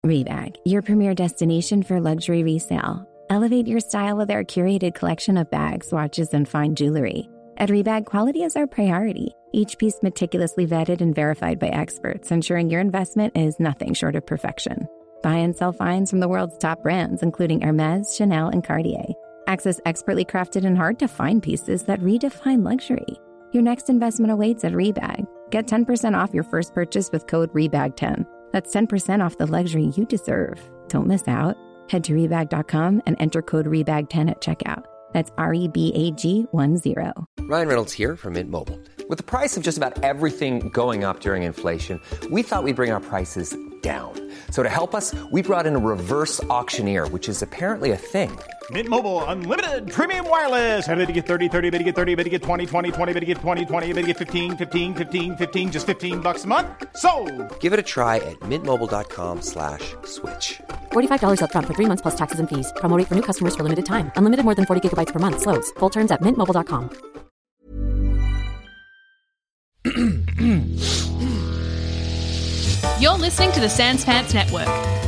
Rebag, your premier destination for luxury resale. Elevate your style with our curated collection of bags, watches, and fine jewelry. At Rebag, quality is our priority. Each piece meticulously vetted and verified by experts, ensuring your investment is nothing short of perfection. Buy and sell finds from the world's top brands, including Hermès, Chanel, and Cartier. Access expertly crafted and hard-to-find pieces that redefine luxury. Your next investment awaits at Rebag. Get 10% off your first purchase with code REBAG10. That's 10% off the luxury you deserve. Don't miss out. Head to Rebag.com and enter code REBAG10 at checkout. That's REBAG10. Ryan Reynolds here from Mint Mobile. With the price of just about everything going up during inflation, we thought we'd bring our prices down. So to help us, we brought in a reverse auctioneer, which is apparently a thing. Mint Mobile Unlimited Premium Wireless. How to get 30, 30, bit to get 30, bit to get 20, 20, 20, bit to get 20, 20, bit to get 15, 15, 15, 15, just $15 a month? Sold! Give it a try at mintmobile.com/switch. $45 up front for 3 months plus taxes and fees. Promo rate for new customers for limited time. Unlimited more than 40 gigabytes per month. Slows full terms at mintmobile.com. You're listening to the Sans Pants Network.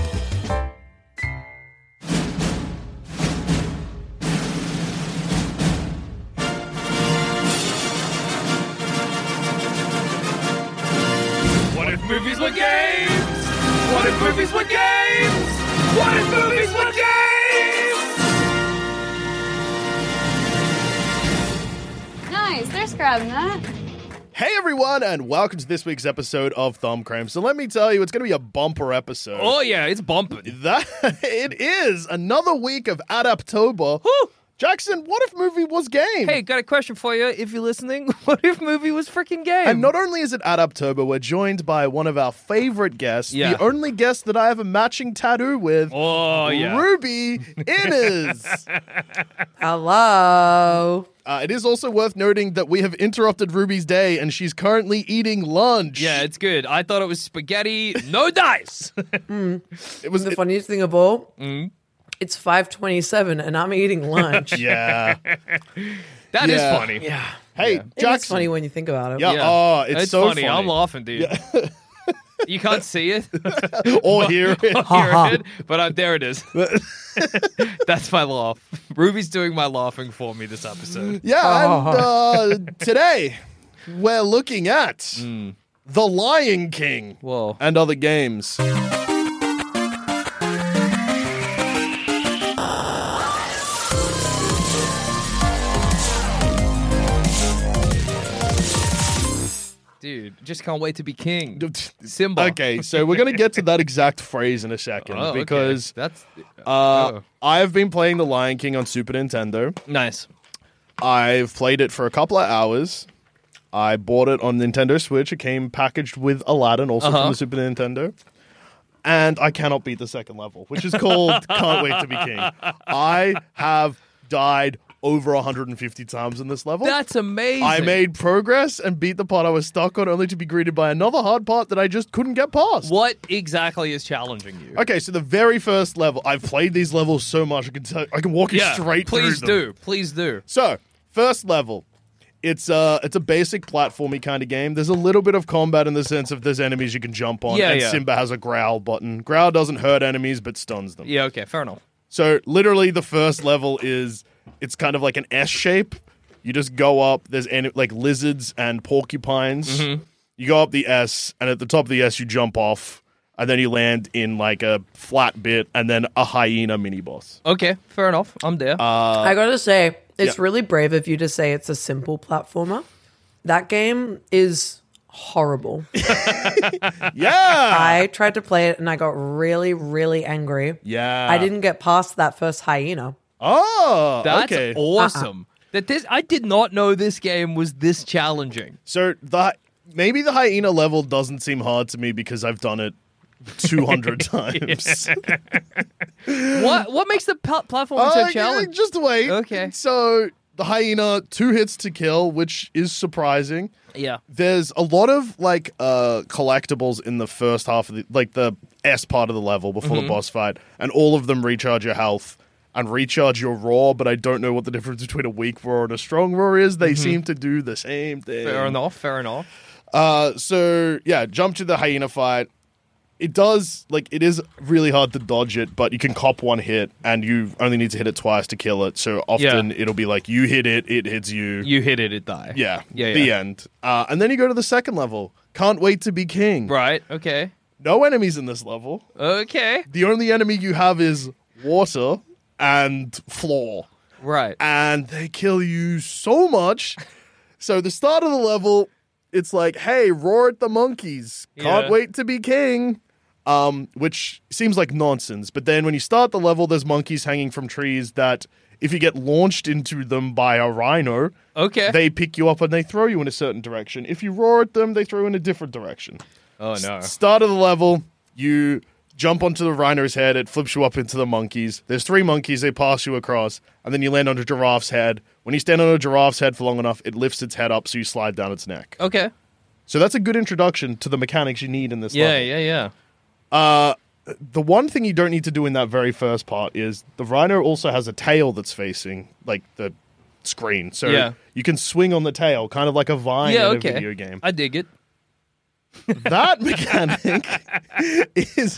What if movies were games? What if movies were games? What if movies were games? Nice, they're scrubbing that. Hey everyone, and welcome to this week's episode of Thumb Cramp. So let me tell you, it's going to be a bumper episode. Oh yeah, it's bumping. It is another week of Adaptober. Woo! Jackson, what if movie was game? Hey, got a question for you if you're listening. What if movie was freaking game? And not only is it Adaptober, we're joined by one of our favorite guests, the only guest that I have a matching tattoo with, Ruby Innes. Hello. It is also worth noting that we have interrupted Ruby's day and she's currently eating lunch. Yeah, it's good. I thought it was spaghetti, no dice. It was the funniest thing of all. It's 5:27 and I'm eating lunch. Yeah. That is funny. Yeah. Hey, Jackson. It's funny when you think about it. Yeah. Oh, it's so funny. I'm laughing, dude. Yeah. You can't see it or hear it, but there it is. That's my laugh. Ruby's doing my laughing for me this episode. Yeah, and today we're looking at The Lion King and other games. Dude, just can't wait to be king. Simba. Okay, so we're going to get to that exact phrase in a second because that's I have been playing The Lion King on Super Nintendo. Nice. I've played it for a couple of hours. I bought it on Nintendo Switch. It came packaged with Aladdin, also from the Super Nintendo. And I cannot beat the second level, which is called Can't Wait to Be King. I have died over 150 times in this level. That's amazing. I made progress and beat the part I was stuck on, only to be greeted by another hard part that I just couldn't get past. What exactly is challenging you? Okay, so the very first level, I've played these levels so much, I can walk you straight through them. Please do. So, first level. It's a basic platformy kind of game. There's a little bit of combat in the sense of there's enemies you can jump on, and Simba has a growl button. Growl doesn't hurt enemies, but stuns them. Yeah, okay, fair enough. So, literally, the first level is... It's kind of like an S shape. You just go up. There's like lizards and porcupines. You go up the S, and at the top of the S, you jump off, and then you land in like a flat bit, and then a hyena mini boss. Okay, fair enough. I'm there. I gotta say, it's really brave of you to say it's a simple platformer. That game is horrible. Yeah. I tried to play it, and I got really, really angry. Yeah. I didn't get past that first hyena. Oh, that's okay. awesome. I did not know this game was this challenging. So maybe the hyena level doesn't seem hard to me because I've done it 200 times. What makes the platform so challenging? Just wait. Okay. So the hyena, 2 hits to kill, which is surprising. Yeah. There's a lot of collectibles in the first half of the S part of the level before the boss fight, and all of them recharge your health and recharge your roar, but I don't know what the difference between a weak roar and a strong roar is. They seem to do the same thing. Fair enough. So, yeah, jump to the hyena fight. it does, like, it is really hard to dodge it, but you can cop one hit, and you only need to hit it twice to kill it. So often it'll be like, you hit it, it hits you. You hit it, it die. Yeah, the end. And then you go to the second level. Can't wait to be king. Right, okay. No enemies in this level. Okay. The only enemy you have is water and floor. Right. And they kill you so much. So the start of the level, it's like, hey, roar at the monkeys. Can't wait to be king. Which seems like nonsense. But then when you start the level, there's monkeys hanging from trees that if you get launched into them by a rhino, they pick you up and they throw you in a certain direction. If you roar at them, they throw you in a different direction. Oh, no. Start of the level, you jump onto the rhino's head, it flips you up into the monkeys. There's 3 monkeys, they pass you across, and then you land on a giraffe's head. When you stand on a giraffe's head for long enough, it lifts its head up so you slide down its neck. Okay. So that's a good introduction to the mechanics you need in this level. Yeah. The one thing you don't need to do in that very first part is the rhino also has a tail that's facing, like, the screen. So you can swing on the tail, kind of like a vine in a video game. I dig it. That mechanic is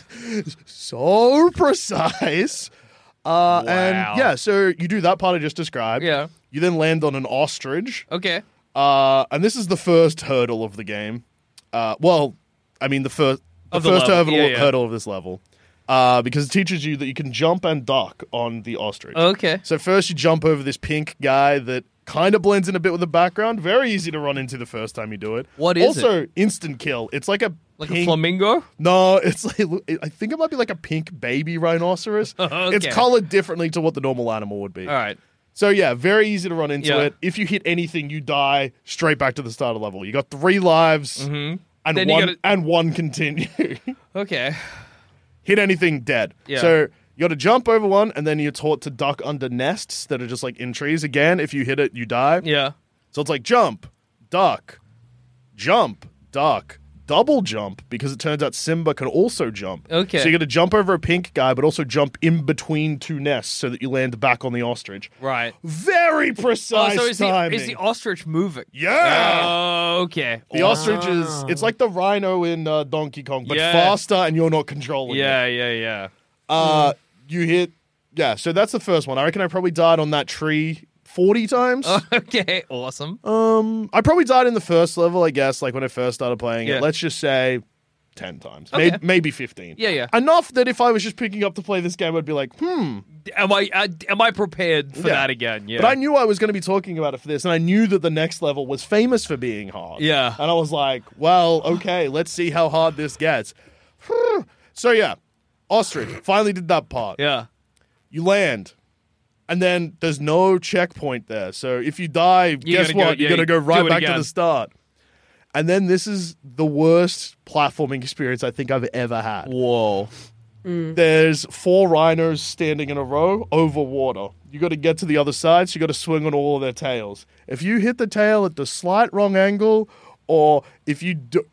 so precise. And so you do that part I just described. Yeah. You then land on an ostrich. Okay. And this is the first hurdle of the game. The first hurdle of this level. Because it teaches you that you can jump and duck on the ostrich. Okay. So first you jump over this pink guy that kind of blends in a bit with the background. Very easy to run into the first time you do it. What is it? Also, instant kill. It's like a a flamingo? No, it's like, I think it might be like a pink baby rhinoceros. Okay. It's colored differently to what the normal animal would be. All right. So yeah, very easy to run into it. If you hit anything, you die straight back to the start of the level. You got 3 lives and one continue. Okay. Hit anything, dead. Yeah. So you got to jump over one, and then you're taught to duck under nests that are just like in trees. Again, if you hit it, you die. Yeah. So it's like jump, duck, double jump, because it turns out Simba can also jump. Okay. So you got to jump over a pink guy, but also jump in between 2 nests so that you land back on the ostrich. Right. Very precise timing. Is the ostrich moving? Yeah. Oh, okay. The ostrich it's like the rhino in Donkey Kong, but faster, and you're not controlling it. Yeah. You hit... Yeah, so that's the first one. I reckon I probably died on that tree 40 times. Okay, awesome. I probably died in the first level, I guess, like when I first started playing it. Let's just say 10 times. Okay. Maybe 15. Yeah. Enough that if I was just picking up to play this game, I'd be like, Am I prepared for that again? Yeah. But I knew I was going to be talking about it for this, and I knew that the next level was famous for being hard. Yeah. And I was like, well, okay, let's see how hard this gets. So yeah, ostrich. Finally did that part. Yeah. You land. And then there's no checkpoint there. So if you die, guess what? You're going to go right back to the start. And then this is the worst platforming experience I think I've ever had. Whoa. There's 4 rhinos standing in a row over water. You got to get to the other side, so you got to swing on all of their tails. If you hit the tail at the slight wrong angle, or if you do,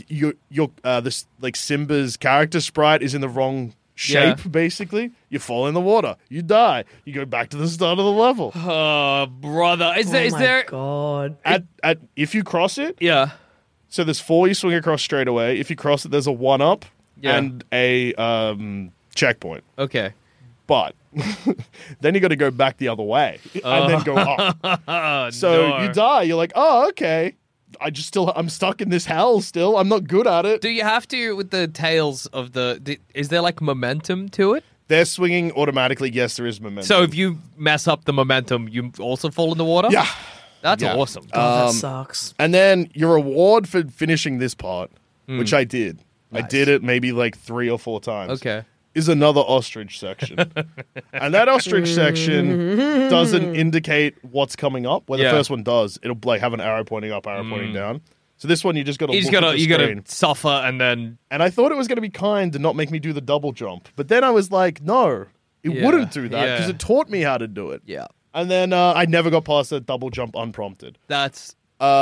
this like Simba's character sprite is in the wrong shape, basically, you fall in the water. You die. You go back to the start of the level. Oh, brother. Is Oh my there God. If you cross it, Yeah. so there's 4 you swing across straight away. If you cross it, there's a 1-up and a checkpoint. Okay. But then you got to go back the other way and then go up. So you die. You're like, oh, okay. I'm stuck in this hell still. I'm not good at it. Do you have to, with the tails of is there like momentum to it? They're swinging automatically. Yes, there is momentum. So if you mess up the momentum, you also fall in the water? Yeah. That's awesome. God, that sucks. And then your reward for finishing this part, which I did. Nice. I did it maybe like 3 or 4 times. Okay. Is another ostrich section. And that ostrich section doesn't indicate what's coming up. Where the first one does. It'll like have an arrow pointing up, arrow pointing down. So this one you just got to look at the you screen. got to suffer and then... And I thought it was going to be kind and not make me do the double jump. But then I was like, no, it wouldn't do that because it taught me how to do it. Yeah. And then I never got past the double jump unprompted. That's...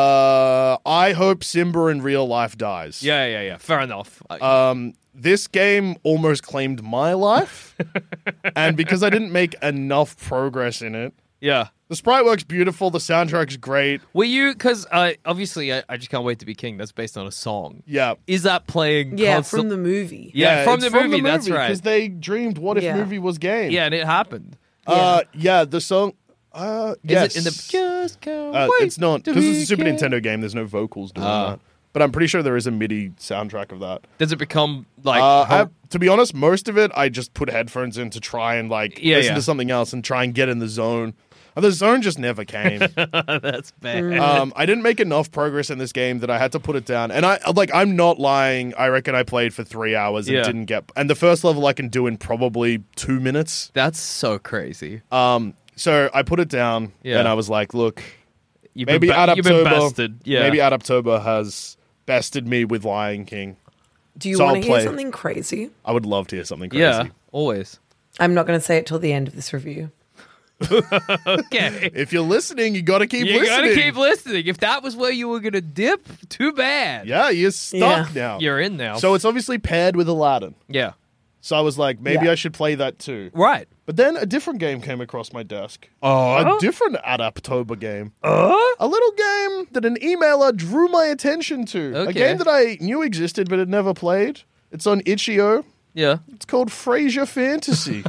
I hope Simba in real life dies. Yeah. Fair enough. This game almost claimed my life. And because I didn't make enough progress in it, The sprite work's beautiful. The soundtrack's great. Were you, because obviously I Just Can't Wait to Be King, that's based on a song. Yeah. Is that playing from the movie. Yeah, from it's the movie, that's right. Because they dreamed, what if movie was game? Yeah, and it happened. The song... yes. Is it in the Just Can't Wait It's not, to because be it's a Super king? Nintendo game, there's no vocals doing that. But I'm pretty sure there is a MIDI soundtrack of that. Does it become like... To be honest, most of it, I just put headphones in to try and listen yeah. to something else and try and get in the zone. And the zone just never came. That's bad. I didn't make enough progress in this game that I had to put it down. And I'm not lying. I reckon I played for 3 hours and didn't get... And the first level I can do in probably 2 minutes. That's so crazy. So I put it down and I was like, look, You've maybe been Adaptober, bested. Yeah. maybe Adaptober has bested me with Lion King. Do you So want I'll to hear play. something crazy? I would love to hear something crazy. Yeah, always. I'm not going to say it till the end of this review. Okay. If you're listening, you got to keep You listening. gotta keep listening. If that was where you were gonna dip, too bad. Yeah, you're stuck now. You're in now. So it's obviously paired with Aladdin. yeah. So I was like, maybe I should play that too. Right. But then a different game came across my desk. Oh. A different Adaptober game. A little game that an emailer drew my attention to. A Okay. game that I knew existed but had never played. It's on itch.io. Yeah. It's called Frasier Fantasy.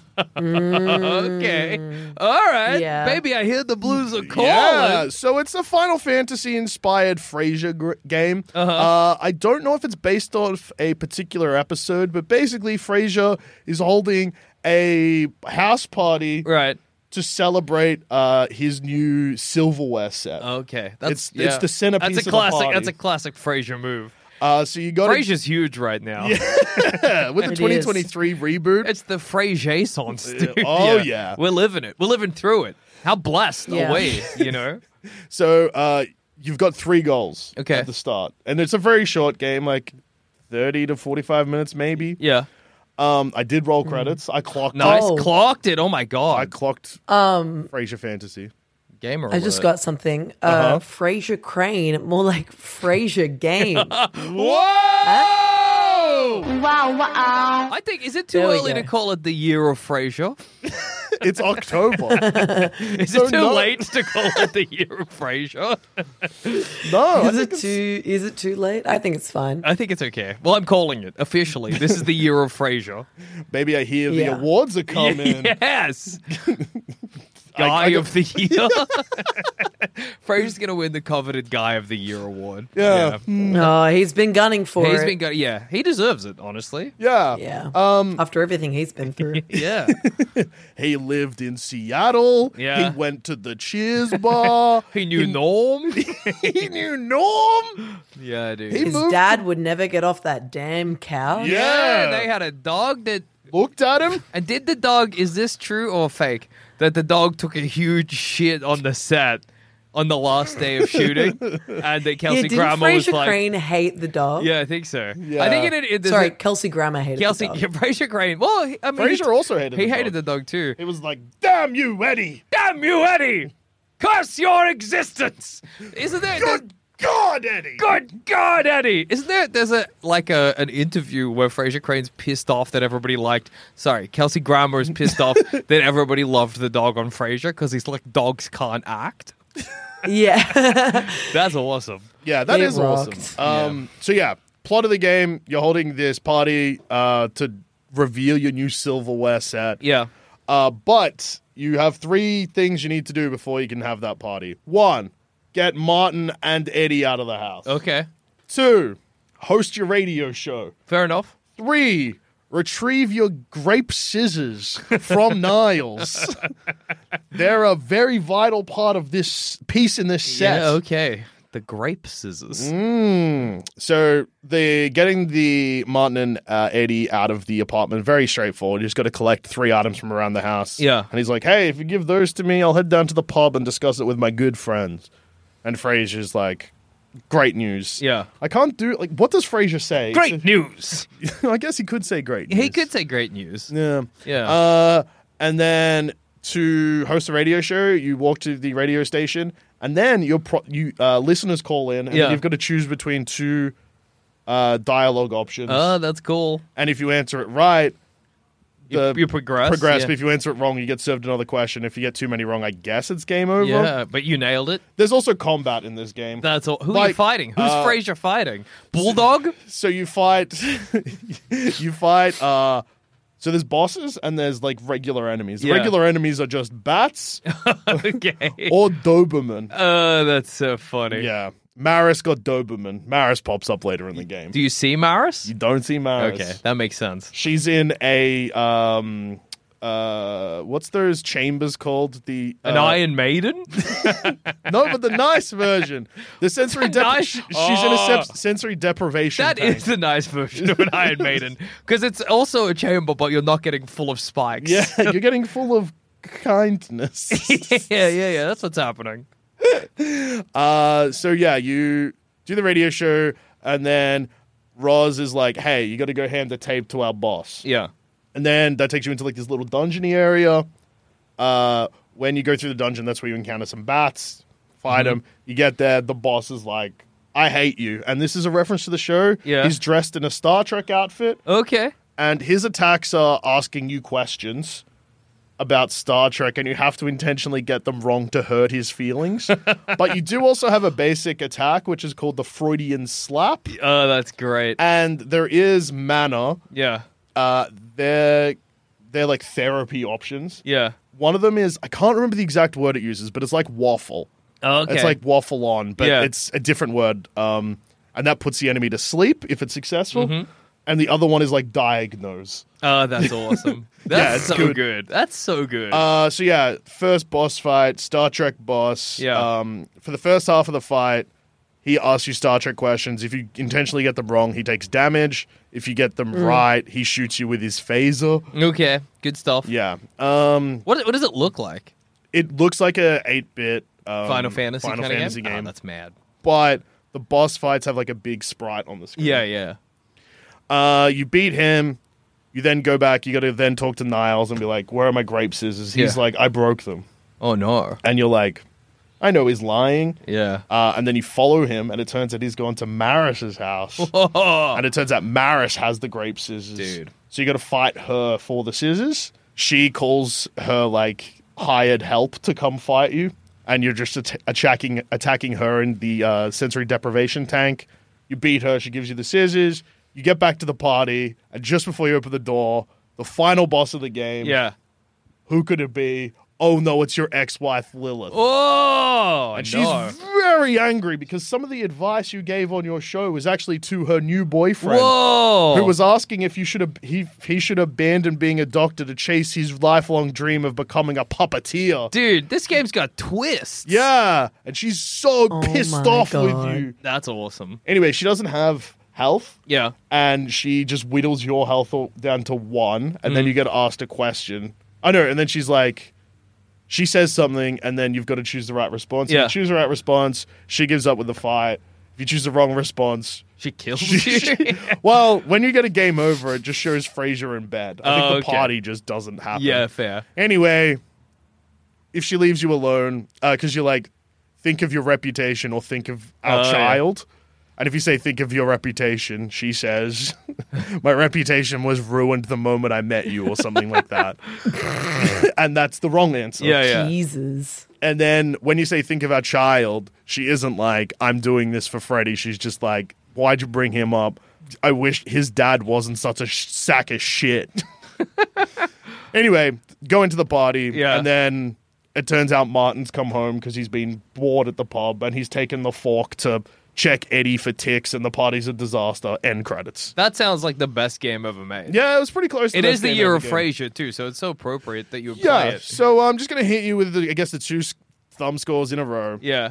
Okay. All right. Yeah. Baby, I hear the blues are calling. Yeah, so it's a Final Fantasy inspired Frasier game. I don't know if it's based off a particular episode, but basically Frasier is holding a house party Right. to celebrate his new silverware set. Okay. It's the centerpiece That's a of the classic. party. That's a classic Frasier move. So you got Frasier's huge right now. with the It 2023 reboot. It's the Frasier-sance, dude. Oh, yeah. We're living it. We're living through it. How blessed Yeah. are we, you know? So you've got 3 goals Okay. at the start, and it's a very short game, like 30 to 45 minutes maybe. Yeah. I did roll credits. I clocked. Nice. Oh. Clocked it. Oh, my I God. clocked Frasier Fantasy. Gamer I just alert. got something. Frasier Crane, more like Frasier Game. Whoa! Wow. I think, is it too There we early go. to call it the year of Frasier? It's October. Is So it too no- late to call it the year of Frasier? No, Is it too late? I think it's fine. I think it's okay. Well, I'm calling it officially. This is the year of Frasier. maybe I hear the Yeah. awards are coming. Yes. Guy of the Year. Frasier's going to win the coveted Guy of the Year award. Yeah. Oh, he's been gunning for He's it. been good. Yeah, he deserves it, honestly. Yeah. Yeah. After everything he's been through. Yeah. He lived in Seattle. Yeah. He went to the Cheers bar. He knew Norm. He knew Norm. Yeah, dude. He His moved dad would never get off that damn couch. Yeah. They had a dog that... Looked at him. And did the dog... Is this true or fake? That the dog took a huge shit on the set on the last day of shooting? And that Yeah, Kelsey didn't Grammer was Frasier like... Crane hate the dog? Yeah, I think so. Yeah. I think it Sorry, Kelsey Grammer hated Kelsey, the yeah, dog. Frasier Crane. Well, I mean, Frasier also hated he the hated dog. the dog too. It was like, damn you, Eddie. Damn you, Eddie! Curse your existence! Isn't there? Good God, Eddie. Good God, Eddie! Isn't there? There's an interview where Frasier Crane's pissed off that everybody liked. Sorry, Kelsey Grammer is pissed off that everybody loved the dog on Frasier because he's like, dogs can't act. Yeah. That's awesome. Yeah, that It is rocked. awesome. So yeah, plot of the game: you're holding this party to reveal your new silverware set. Yeah. But you have 3 things you need to do before you can have that party. 1, get Martin and Eddie out of the house. Okay. 2, host your radio show. Fair enough. 3, retrieve your grape scissors from Niles. They're a very vital part of this piece in this set. Yeah. Okay. The grape scissors. So they're getting the Martin and Eddie out of the apartment. Very straightforward. You just got to collect 3 items from around the house. Yeah. And he's like, hey, if you give those to me, I'll head down to the pub and discuss it with my good friends. And Frasier's like, great news. Yeah. I can't do, like, what does Frasier say? Great news. I guess he could say great news. He could say great news. Yeah. Yeah. And then to host a radio show, you walk to the radio station, and then listeners call in, and Yeah. you've got to choose between 2 dialogue options. Oh, that's cool. And if you answer it right, You progress. Progress, yeah. but if you answer it wrong, you get served another question. If you get too many wrong, I guess it's game over. Yeah, but you nailed it. There's also combat in this game. That's all. Who are you fighting? Who's Frasier fighting? Bulldog? So you fight. So there's bosses and there's like regular enemies. The regular enemies are just bats Okay. or Doberman. Oh, that's so funny. Yeah. Maris got Doberman. Maris pops up later in the game. Do you see Maris? You don't see Maris. Okay, that makes sense. She's in a what's those chambers called? An Iron Maiden? No, but the nice version. The sensory Nice? She's in a sensory deprivation. That tank. is the nice version of an Iron Maiden. Because it's also a chamber, but you're not getting full of spikes. Yeah, you're getting full of kindness. yeah. That's what's happening. So yeah, you do the radio show, and then Roz is like, "Hey, you got to go hand the tape to our boss." Yeah. And then that takes you into like this little dungeony area. When you go through the dungeon, that's where you encounter some bats, fight them. You get there, the boss is like, "I hate you," and this is a reference to the show. Yeah. He's dressed in a Star Trek outfit, Okay. and his attacks are asking you questions about Star Trek, and you have to intentionally get them wrong to hurt his feelings. But you do also have a basic attack, which is called the Freudian Slap. Oh, that's great. And there is mana. Yeah. They're like therapy options. Yeah. One of them is, I can't remember the exact word it uses, but it's like waffle. Oh, okay. It's like waffle on, but Yeah. it's a different word. And that puts the enemy to sleep if it's successful. Mm-hmm. And the other one is like diagnose. Oh, that's awesome. That's it's so good. good. That's so good. So yeah, first boss fight, Star Trek boss. Yeah. For the first half of the fight, he asks you Star Trek questions. If you intentionally get them wrong, he takes damage. If you get them right, he shoots you with his phaser. Okay. Good stuff. Yeah. What does it look like? It looks like a 8-bit Final Fantasy kind of game. Oh, that's mad. But the boss fights have like a big sprite on the screen. Yeah. You beat him. You then go back. You got to then talk to Niles and be like, "Where are my grape scissors?" He's Yeah. like, "I broke them." Oh, no. And you're like, "I know he's lying." Yeah. And then you follow him, and it turns out he's gone to Maris's house. Oh, And it turns out Maris has the grape scissors. Dude. So you got to fight her for the scissors. She calls her like hired help to come fight you, and you're just attacking her in the sensory deprivation tank. You beat her. She gives you the scissors. You get back to the party, and just before you open the door, the final boss of the game. yeah. Who could it be? Oh no, it's your ex-wife Lilith. Oh, And no. she's very angry because some of the advice you gave on your show was actually to her new boyfriend. Whoa. Who was asking if he should abandon being a doctor to chase his lifelong dream of becoming a puppeteer. Dude, this game's got twists. Yeah, and she's so pissed my off God. with you. That's awesome. Anyway, she doesn't have health, Yeah. and she just whittles your health down to 1, and Mm. then you get asked a question. I know, and then she's like, she says something, and then you've got to choose the right response. If Yeah. you choose the right response, she gives up with the fight. If you choose the wrong response, She kills you. well, when you get a game over, it just shows Frasier in bed. I think Oh, the okay. party just doesn't happen. Yeah, fair. Anyway, if she leaves you alone, because you're like, think of your reputation or think of our Oh, yeah. child. And if you say, think of your reputation, she says, my reputation was ruined the moment I met you or something like that. And that's the wrong answer. Yeah. Jesus. And then when you say, think of our child, she isn't like, I'm doing this for Freddy. She's just like, why'd you bring him up? I wish his dad wasn't such a sack of shit. Anyway, go into the party. Yeah. And then it turns out Martin's come home because he's been bored at the pub and he's taken the fork to check Eddie for ticks and the party's a disaster. End credits. That sounds like the best game ever made. Yeah, it was pretty close to It best is the game year ever of game. Frasier, too, so it's so appropriate that you play Yeah, it. so I'm just going to hit you with, I guess, the 2 thumb scores in a row. Yeah.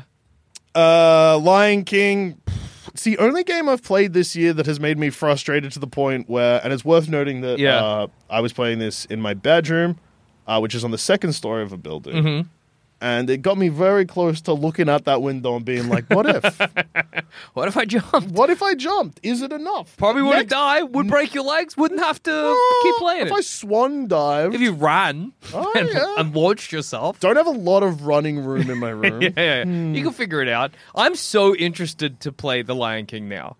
Lion King. It's the only game I've played this year that has made me frustrated to the point where, and it's worth noting that Yeah. I was playing this in my bedroom, which is on the second story of a building. Mm-hmm. And it got me very close to looking out that window and being like, what if? What if I jumped? What if I jumped? Is it enough? Probably wouldn't Next- die, would break your legs, wouldn't have to keep playing If it. I swan dive. If you ran Oh, and, yeah. and launched yourself. Don't have a lot of running room in my room. Yeah. You can figure it out. I'm so interested to play The Lion King now.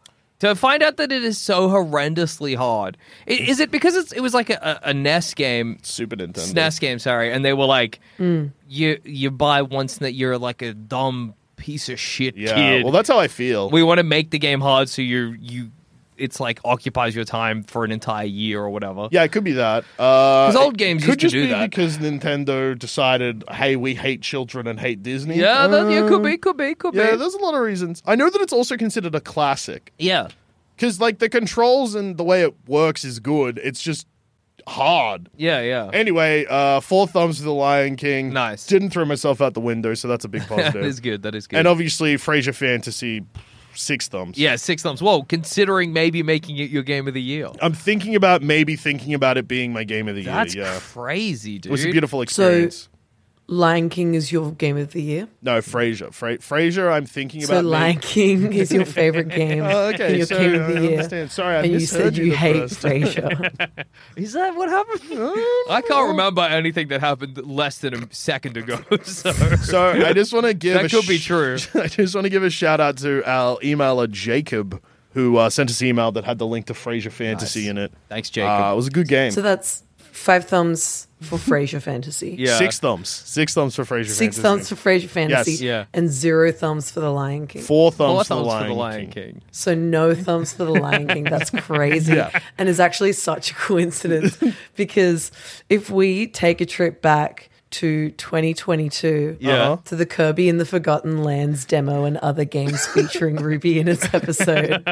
To find out that it is so horrendously hard. Is it because it was like a NES game? Super Nintendo. SNES game, sorry. And they were like, you buy once that you're like a dumb piece of shit kid. Well, that's how I feel. We want to make the game hard so it's like occupies your time for an entire year or whatever. Yeah, it could be that. Because old games used to do that. Could just be because Nintendo decided, hey, we hate children and hate Disney. Yeah, could be. Yeah, there's a lot of reasons. I know that it's also considered a classic. Yeah. Because, like, the controls and the way it works is good. It's just hard. Yeah. Anyway, 4 thumbs for The Lion King. Nice. Didn't throw myself out the window, so that's a big positive. That is good. And obviously, Frasier Fantasy, 6 thumbs. Yeah, 6 thumbs. Whoa, considering maybe making it your game of the year. I'm thinking about it being my game of the year. That's Yeah. crazy, dude. It was a beautiful experience. Lion King is your game of the year? No, Frasier. Frasier, I'm thinking about... So Lion King is your favorite game. Oh, okay. And your Sorry, game of the I year. understand. Sorry, I and you misheard said you the hate first. Frasier. Is that what happened? I can't remember anything that happened less than a second ago. So I just want to give... That could be true. I just want to give a shout out to our emailer, Jacob, who sent us an email that had the link to Frasier Fantasy in it. Thanks, Jacob. It was a good game. So that's 5 thumbs for Frasier Fantasy. Yeah. 6 thumbs. 6 thumbs for Frasier Fantasy. 6 thumbs for Frasier Fantasy. Yes. Yeah. And 0 thumbs for The Lion King. 4 thumbs, 4 for, the thumbs Lion King. So no thumbs for The Lion King. That's crazy. Yeah. And it's actually such a coincidence because if we take a trip back to 2022 Yeah. to the Kirby and the Forgotten Lands demo and other games featuring Ruby in its episode,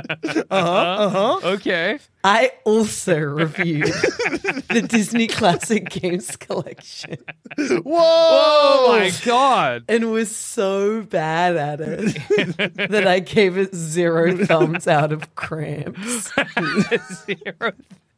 Okay. I also reviewed the Disney Classic Games Collection Whoa! Oh my god. and was so bad at it that I gave it 0 thumbs out of cramps. Zero.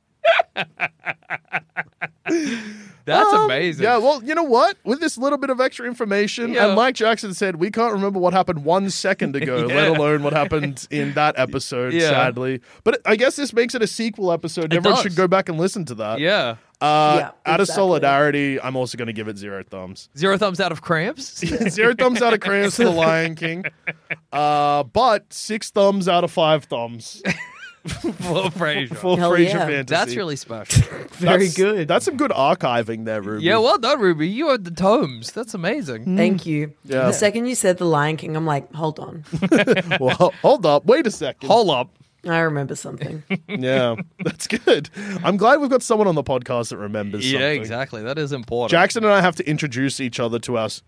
That's amazing. Yeah, well, you know what? With this little bit of extra information, Yeah. and Mike Jackson said, we can't remember what happened 1 second ago, Yeah. let alone what happened in that episode, Yeah. sadly. But I guess this makes it a sequel episode. Everyone does. should go back and listen to that. Yeah. Out of exactly. solidarity, I'm also going to give it 0 thumbs. 0 thumbs out of cramps. 0 thumbs out of cramps for The Lion King. But 6 thumbs out of 5 thumbs For Frasier. for Hell Frasier yeah. Fantasy. That's really special. Very good. That's some good archiving there, Ruby. Yeah, well done, Ruby. You had the tomes. That's amazing. Thank you. Yeah. The second you said The Lion King, I'm like, hold on. Well, hold up. Wait a second. Hold up. I remember something. Yeah, that's good. I'm glad we've got someone on the podcast that remembers something. Yeah, exactly. That is important. Jackson and I have to introduce each other to ourselves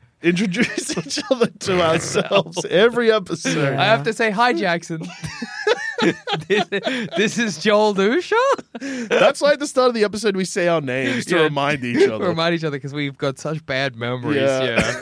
every episode. I have to say hi, Jackson. this is Joel Dusha. That's like the start of the episode. We say our names to Yeah. remind each other. Remind each other because we've got such bad memories. Yeah.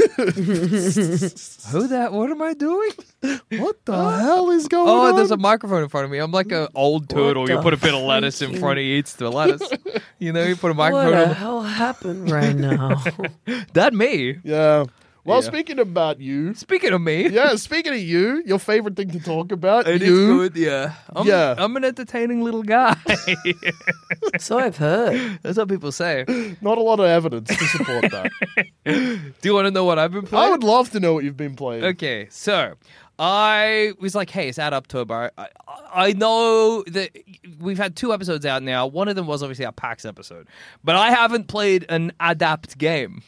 What am I doing? What the hell is going Oh, on? there's a microphone in front of me. I'm like an old turtle. You the put a bit of lettuce in front, he eats the lettuce. You know, you put a What microphone the on. hell happened right now? That me. Yeah. Well, Yeah. speaking about you. Speaking of me. Yeah, speaking of you, your favorite thing to talk about. It is you. good, yeah. Yeah. I'm an entertaining little guy. So I've heard. That's what people say. Not a lot of evidence to support that. Do you want to know what I've been playing? I would love to know what you've been playing. Okay, so I was like, hey, it's out October. I know that we've had 2 episodes out now. One of them was obviously our PAX episode. But I haven't played an adapt game,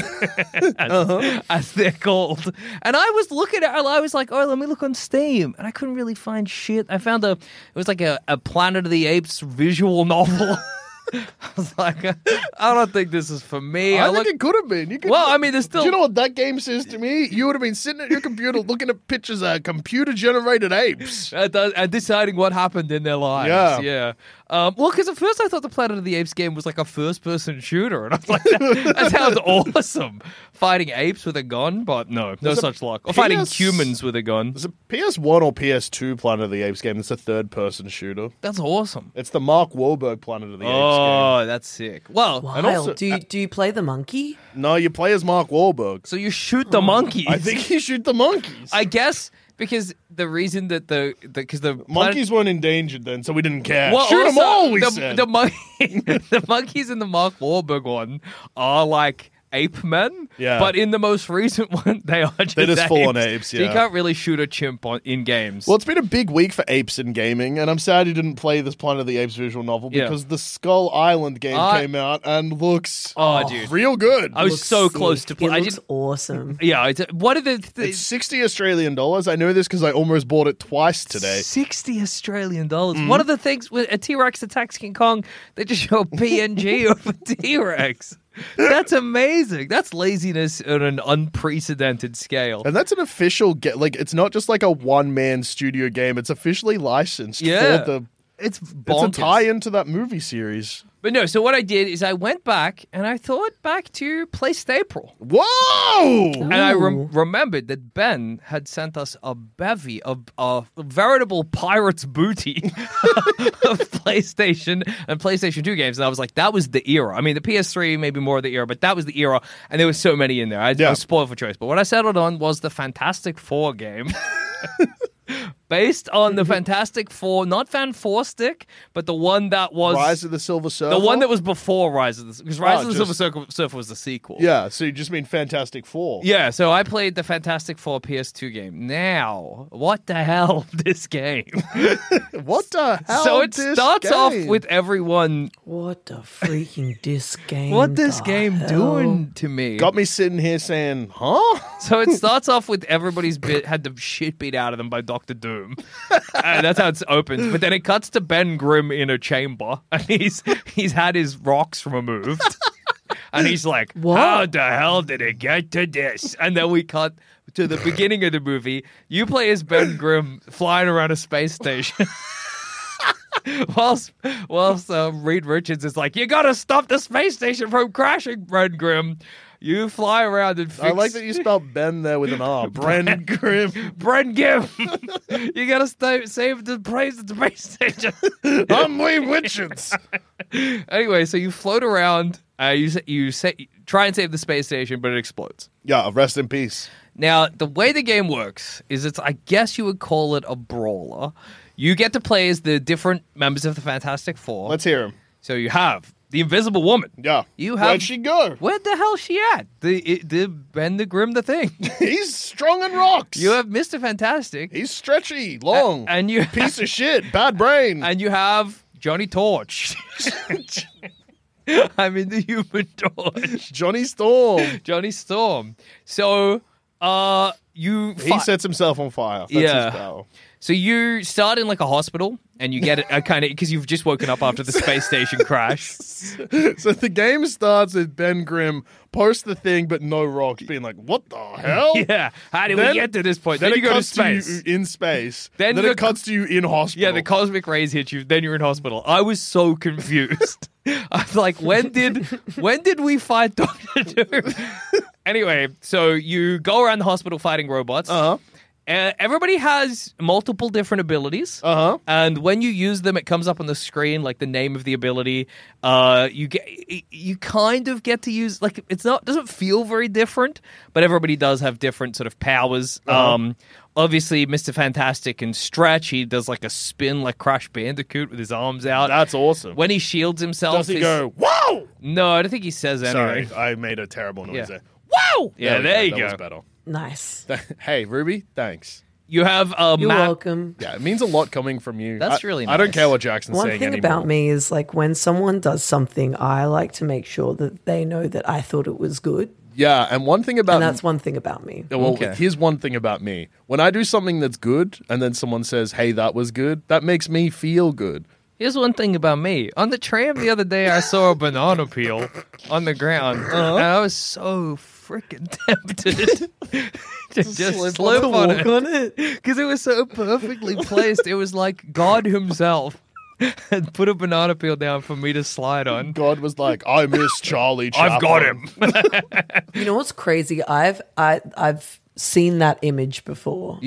as they're called. And I was looking at it, I was like, oh, let me look on Steam. And I couldn't really find shit. I found it was like a Planet of the Apes visual novel. I was like, I don't think this is for me. I think it could have been. You could, Well, I mean, there's still... Do you know what that game says to me? You would have been sitting at your computer looking at pictures of computer-generated apes. And deciding what happened in their lives. Yeah. Well, because at first I thought the Planet of the Apes game was like a first-person shooter, and I was like, that sounds awesome. Fighting apes with a gun, but no such luck. Or fighting humans with a gun. There's a PS1 or PS2 Planet of the Apes game. It's a third-person shooter. That's awesome. It's the Mark Wahlberg Planet of the Apes game. Oh, that's sick. Well, Wild. also- do you play the monkey? No, you play as Mark Wahlberg. so you shoot the monkeys. I think you shoot the monkeys. I guess because the reason that the Monkeys weren't endangered then, so we didn't care. Well, Shoot them also, all, we said. the monkeys in the Mark Wahlberg one are like ape men. Yeah. But in the most recent one, they are just They're just full-on apes. apes, So you yeah. can't really shoot a chimp in games. Well, it's been a big week for apes in gaming, and I'm sad you didn't play this Planet of the Apes visual novel Yeah. because the Skull Island game came out and looks dude. real good. I was Looks so sick. close to play. It I looks didn't. awesome. Yeah, what are the It's 60 Australian dollars. I know this because I almost bought it twice today. 60 Australian dollars. What are the things with a T-Rex attacks King Kong? They just show a PNG of a T-Rex. That's amazing. That's laziness on an unprecedented scale. And that's an official like it's not just like a one-man studio game. It's officially licensed Yeah. for the It's It's a bonkers. tie-in to that movie series. But no, so what I did is I went back and I thought back to PlayStation. Whoa! And I Ooh. remembered that Ben had sent us a bevy of a veritable pirate's booty of PlayStation and PlayStation 2 games. And I was like, that was the era. I mean, the PS3 maybe more of the era, but that was the era. And there was so many in there. I was spoiled for choice. But what I settled on was the Fantastic Four game. Based on the Fantastic Four, not Fan Four Stick, but the one that was Rise of the Silver Surfer? the one that was before Rise of the because Rise Oh, of the just- Silver Surfer was the sequel. Yeah, so you just mean Fantastic Four. Yeah, so I played the Fantastic Four PS2 game. Now, what the hell, this game? What the hell? So it this starts off game? with everyone. What the freaking disc game? What this the game hell? doing to me? Got me sitting here saying, huh? So it starts off with everybody's had the shit beat out of them by Doctor Doom. And that's how it opens. But then it cuts to Ben Grimm in a chamber, and he's had his rocks removed. And he's like, how the hell did it get to this? And then we cut to the beginning of the movie. You play as Ben Grimm flying around a space station. whilst Reed Richards is like, you gotta stop the space station from crashing, Ben Grimm. You fly around and fix... I like that you spelled Ben there with an R. Bren Grimm. Bren Grimm. You gotta save the praise of the space station. I'm Reed Richards. Anyway, so you float around. You try and save the space station, but it explodes. Yeah, rest in peace. Now, the way the game works is I guess you would call it a brawler. You get to play as the different members of the Fantastic Four. Let's hear him. So you have the Invisible Woman. Yeah. You have... Where'd she go? Where the hell's she at? The Ben the Grimm the Thing. He's strong and rocks. You have Mr. Fantastic. He's stretchy, long, and you piece of shit, bad brain. And you have Johnny Torch. I mean, the Human Torch. Johnny Storm. Johnny Storm. So, He sets himself on fire. That's Yeah. his power. So you start in like a hospital, and you get a kind of because you've just woken up after the space station crash. So the game starts with Ben Grimm post the thing, but no rocks, being like, "What the hell?" Yeah, how did we Then- get to this point? Then Then it you go to cuts space. you in space. Then Then the- it cuts to you in hospital. Yeah, the cosmic rays hit you. Then you're in hospital. I was so confused. I was like, when did we fight Doctor Doom? Anyway, so you go around the hospital fighting robots. Everybody has multiple different abilities. And when you use them, it comes up on the screen, like the name of the ability. You kind of get to use, like, doesn't feel very different, but everybody does have different sort of powers. Obviously, Mr. Fantastic can stretch. He does like a spin like Crash Bandicoot with his arms out. That's awesome. When he shields himself, Does he go, "Whoa"? No, I don't think he says anything. Sorry, I made a terrible noise Yeah. there. Whoa! Yeah, there you that go. was better. Nice. Hey, Ruby, thanks. You have You're Matt. welcome. Yeah, it means a lot coming from you. That's really I don't nice. care what Jackson's One saying thing anymore. about me is like when someone does something, I like to make sure that they know that I thought it was good. Yeah, and one thing about And that's one thing about me. Well, Okay. here's one thing about me. When I do something that's good and then someone says, "Hey, that was good," that makes me feel good. Here's one thing about me. On the tram the other day, I saw a banana peel on the ground, and I was so freaking tempted to just slip on it because it was so perfectly placed. It was like God himself had put a banana peel down for me to slide on. God was like, "I miss Charlie Chaplin." I've got him. You know what's crazy? I've seen that image before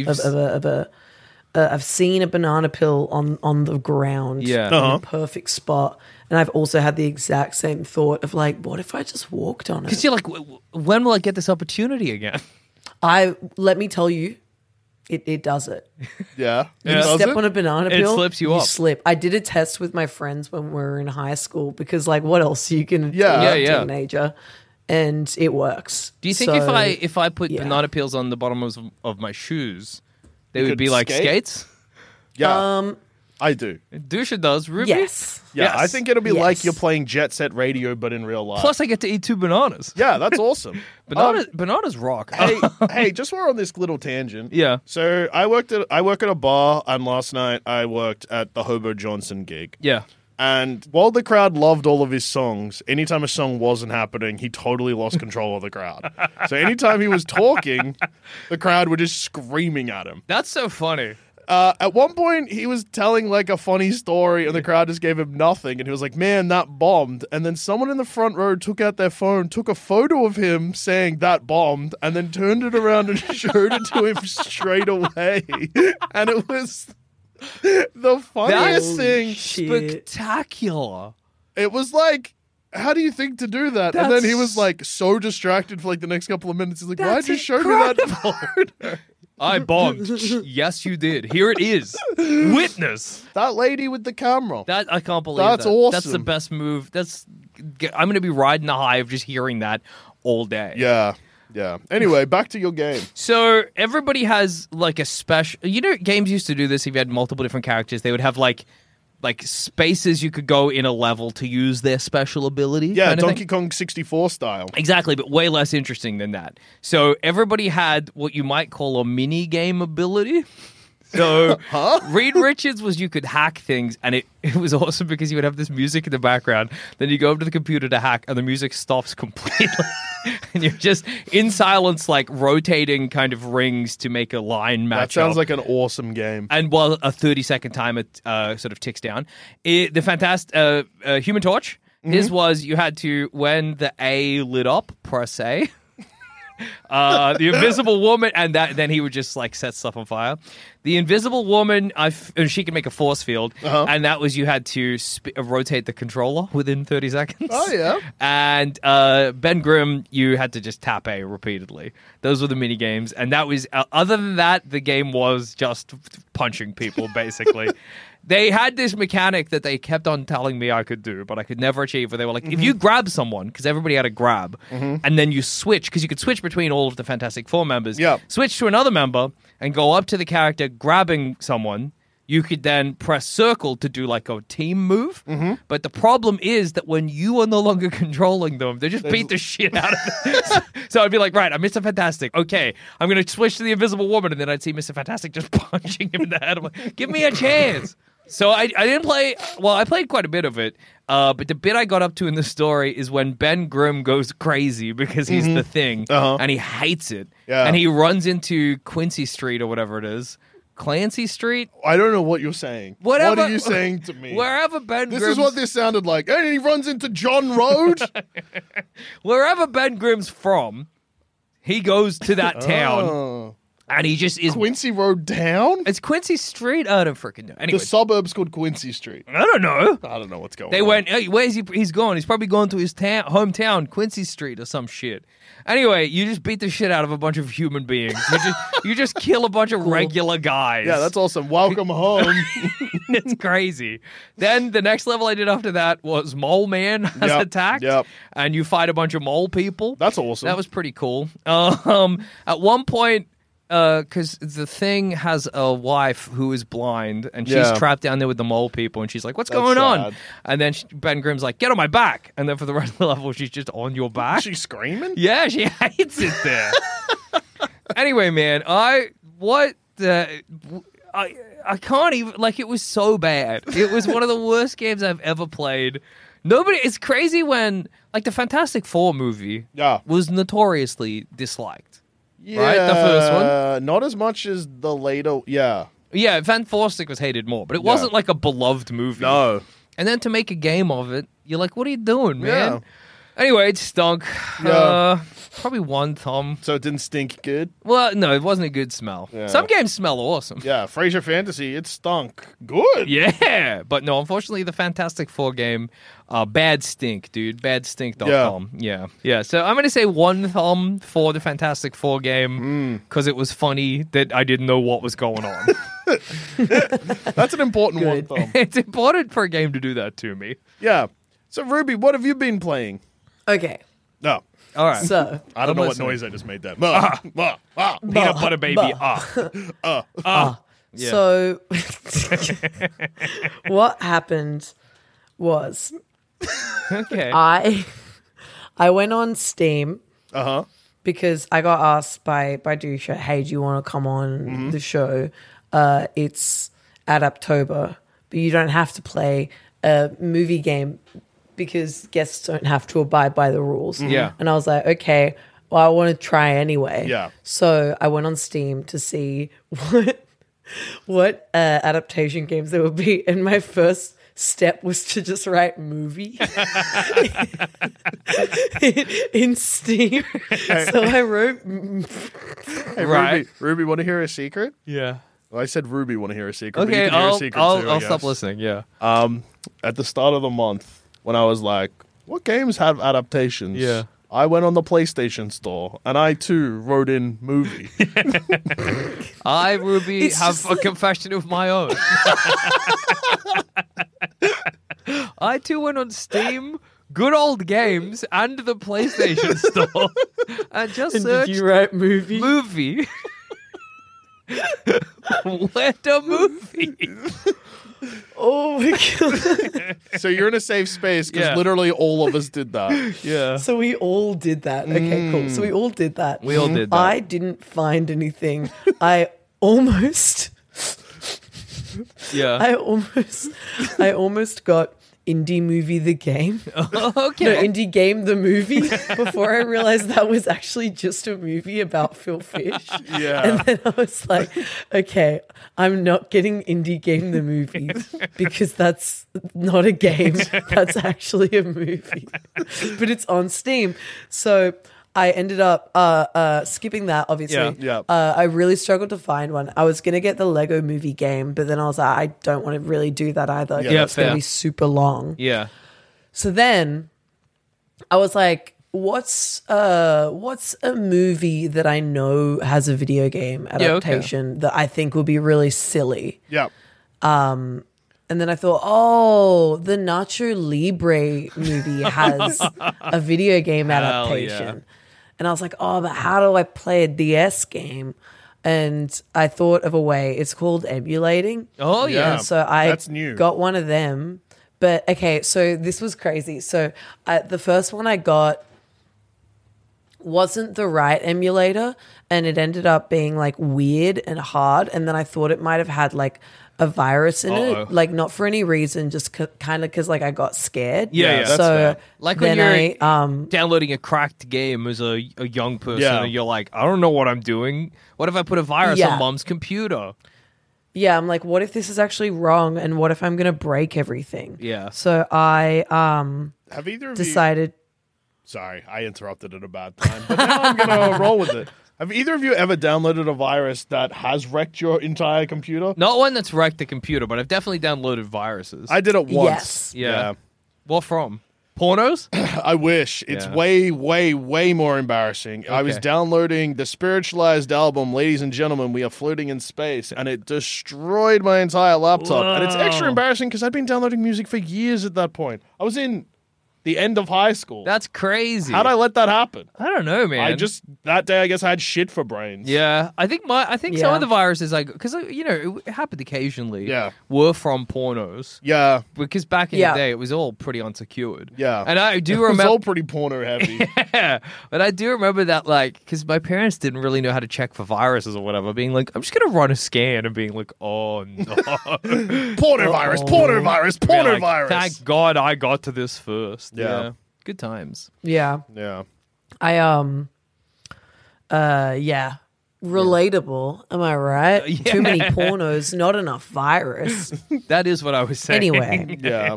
I've seen a banana peel on the ground Yeah. in a perfect spot. And I've also had the exact same thought of like, what if I just walked on Because it? you're like, when will I get this opportunity again? Let me tell you, it does it. Yeah, You Does step it? on a banana It peel, slips you up. slip. I did a test with my friends when we were in high school because like what else you can Yeah. do as a Yeah. teenager. and it works. Do you think if I put banana peels on the bottom of my shoes, they would be like skates? Yeah. I do. Dusha does. Ruby? Yes. Yeah, I think it'll be like you're playing Jet Set Radio, but in real life. Plus, I get to eat 2 bananas. Yeah, that's awesome. Bananas rock. hey, just while we're on this little tangent. Yeah. So I work at a bar, and last night I worked at the Hobo Johnson gig. Yeah. And while the crowd loved all of his songs, anytime a song wasn't happening, he totally lost control of the crowd. So anytime he was talking, the crowd were just screaming at him. That's so funny. At one point, he was telling like a funny story, and the crowd just gave him nothing. And he was like, "Man, that bombed." And then someone in the front row took out their phone, took a photo of him saying that bombed, and then turned it around and showed it to him straight away. And it was the funniest thing. Spectacular. It was like, how do you think to do that? And then he was like so distracted for like the next couple of minutes. He's like, why'd you show me that photo? I bombed. Yes, you did. Here it is. Witness. That lady with the camera. That I can't believe That's that. awesome. That's the best move. I'm going to be riding the high of just hearing that all day. Yeah. Yeah. Anyway, back to your game. So everybody has like a special... games used to do this. If you had multiple different characters, they would have like spaces you could go in a level to use their special ability. Yeah, Donkey Kong 64 style. Exactly, but way less interesting than that. So everybody had what you might call a mini game ability. So Reed Richards was you could hack things, and it was awesome because you would have this music in the background. Then you go over to the computer to hack, and the music stops completely. And you're just in silence, like rotating kind of rings to make a line match. That sounds like an awesome game. And while a 30-second timer sort of ticks down, the fantastic Human Torch. His was you had to, when the A lit up, press A. The Invisible Woman, and then he would just like set stuff on fire. The Invisible Woman, she could make a force field, and that was you had to rotate the controller within 30 seconds. Oh, yeah. And Ben Grimm, you had to just tap A repeatedly. Those were the mini games, and that was other than that, the game was just punching people basically. They had this mechanic that they kept on telling me I could do, but I could never achieve. Where they were like, if you grab someone, because everybody had a grab, and then you switch, because you could switch between all of the Fantastic Four members, switch to another member and go up to the character grabbing someone, you could then press circle to do like a team move. But the problem is that when you are no longer controlling them, they just beat the shit out of them. So I'd be like, right, I'm Mr. Fantastic. Okay, I'm going to switch to the Invisible Woman, and then I'd see Mr. Fantastic just punching him in the head. I'm like, give me a chance. So I didn't play... Well, I played quite a bit of it, but the bit I got up to in the story is when Ben Grimm goes crazy because he's the Thing, and he hates it. Yeah. And he runs into Quincy Street or whatever it is. Clancy Street? I don't know what you're saying. Whatever, what are you saying to me? Wherever Ben This Grimm's... is what this sounded like. And he runs into John Road. Wherever Ben Grimm's from, he goes to that town. And he just is... Quincy Road Down? It's Quincy Street? I don't freaking know. Anyway. The suburb's called Quincy Street. I don't know. I don't know what's going on. They went, hey, where's he? He's gone. He's probably going to his hometown, Quincy Street or some shit. Anyway, you just beat the shit out of a bunch of human beings. You just kill a bunch of regular guys. Yeah, that's awesome. Welcome home. It's crazy. Then the next level I did after that was Mole Man has attacked. Yep. And you fight a bunch of mole people. That's awesome. That was pretty cool. At one point... because the Thing has a wife who is blind, and she's trapped down there with the mole people, and she's like, what's going on? And then Ben Grimm's like, get on my back. And then for the rest of the level, she's just on your back. Is she screaming? Yeah, she hates it there. Anyway, man, I can't even, like, it was so bad. It was one of the worst games I've ever played. It's crazy when, like, the Fantastic Four movie was notoriously disliked. Yeah, right? The first one? Not as much as the later... Yeah. Yeah, Fantastic was hated more, but it wasn't like a beloved movie. No. And then to make a game of it, you're like, what are you doing, man? Yeah. Anyway, it stunk. Yeah. Probably one thumb. So it didn't stink good? Well, no, it wasn't a good smell. Yeah. Some games smell awesome. Yeah, Frasier Fantasy, it stunk good. Yeah, but no, unfortunately, the Fantastic Four game, bad stink, dude. Badstink.com. Yeah. So I'm going to say one thumb for the Fantastic Four game because it was funny that I didn't know what was going on. That's an important one thumb. It's important for a game to do that to me. Yeah. So, Ruby, what have you been playing? Okay. No. All right. So I don't know what listening. noise I just made there. Peanut butter baby. Yeah. So what happened was Okay. I went on Steam because I got asked by Dusha, hey, do you want to come on the show? It's Adaptober, but you don't have to play a movie game because guests don't have to abide by the rules. Yeah. And I was like, okay, well, I want to try anyway. Yeah. So I went on Steam to see what adaptation games there would be, and my first step was to just write movie in Steam. So I wrote Hey, Right. Ruby, want to hear a secret? Yeah. Well, I said Ruby, want to hear a secret. but Okay, you can hear a I'll secret too, I I'll stop guess. listening. Yeah. At the start of the month, when I was like, what games have adaptations? Yeah. I went on the PlayStation store, and I too wrote in movie. I, Ruby, It's have just a confession of my own. I too went on Steam, Good Old Games, and the PlayStation Store, and just and searched did you write movie? movie. What a movie! Oh my god. So you're in a safe space because Yeah. literally all of us did that. Yeah. So we all did that. Okay, cool. So we all did that. We all did that. I didn't find anything. I almost Yeah. I almost got Indie Movie the Game. Okay. No, Indie Game the Movie before I realized that was actually just a movie about Phil Fish. Yeah. And then I was like, okay, I'm not getting Indie Game the Movie because that's not a game. That's actually a movie. But it's on Steam. So I ended up skipping that, obviously. Yeah. I really struggled to find one. I was going to get the Lego Movie game, but then I was like, I don't want to really do that either. Yeah, It's going to fair. be super long. Yeah. So then I was like, what's a movie that I know has a video game okay. adaptation that I think will be really silly? Yeah. And then I thought, oh, the Nacho Libre movie has a video game adaptation. yeah. And I was like, oh, but how do I play a DS game? And I thought of a way. It's called emulating. Oh yeah. And so I that's new. got one of them. But okay, so this was crazy. So the first one I got wasn't the right emulator, and it ended up being like weird and hard. And then I thought it might have had like a virus in Uh-oh. it, like not for any reason, just kind of because like I got scared. Yeah, yeah. That's So fair. Like when then you're downloading a cracked game as a young person, Yeah. and you're like, I don't know what I'm doing. What if I put a virus Yeah. on mom's computer? yeah, I'm like, what if this is actually wrong, and what if I'm gonna break everything? Yeah. So I Have either of decided. Sorry, I interrupted at a bad time, but now I'm gonna roll with it. Have either of you ever downloaded a virus that has wrecked your entire computer? Not one that's wrecked the computer, but I've definitely downloaded viruses. I did it once. Yes. Yeah. What from? Pornos? I wish. It's Yeah. way, way, way more embarrassing. I was Okay. downloading the spiritualized album, Ladies and Gentlemen, We Are Floating in Space, and it destroyed my entire laptop. And it's extra Whoa. embarrassing because I'd been downloading music for years at that point. I was in the end of high school. That's crazy. How'd I let that happen? I don't know, man. That day, I guess I had shit for brains. Yeah, I think some Yeah. of the viruses, like, because it happened occasionally. Yeah. were from pornos. Yeah. Because back in Yeah. the day, it was all pretty unsecured. Yeah. and I do It was remember. all pretty porno heavy. Yeah, but I do remember that, like, because my parents didn't really know how to check for viruses or whatever. Being like, I'm just gonna run a scan, and being like, oh no, Porno virus, porno virus, Being porno like, virus. Thank God I got to this first. Yeah. Good times. Yeah. Yeah. I yeah. Relatable, am I right? Yeah. Too many pornos, not enough virus. That is what I was saying. Anyway, Yeah.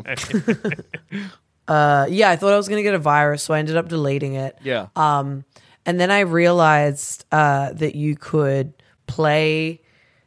yeah, I thought I was gonna get a virus, so I ended up deleting it. Yeah. And then I realized that you could play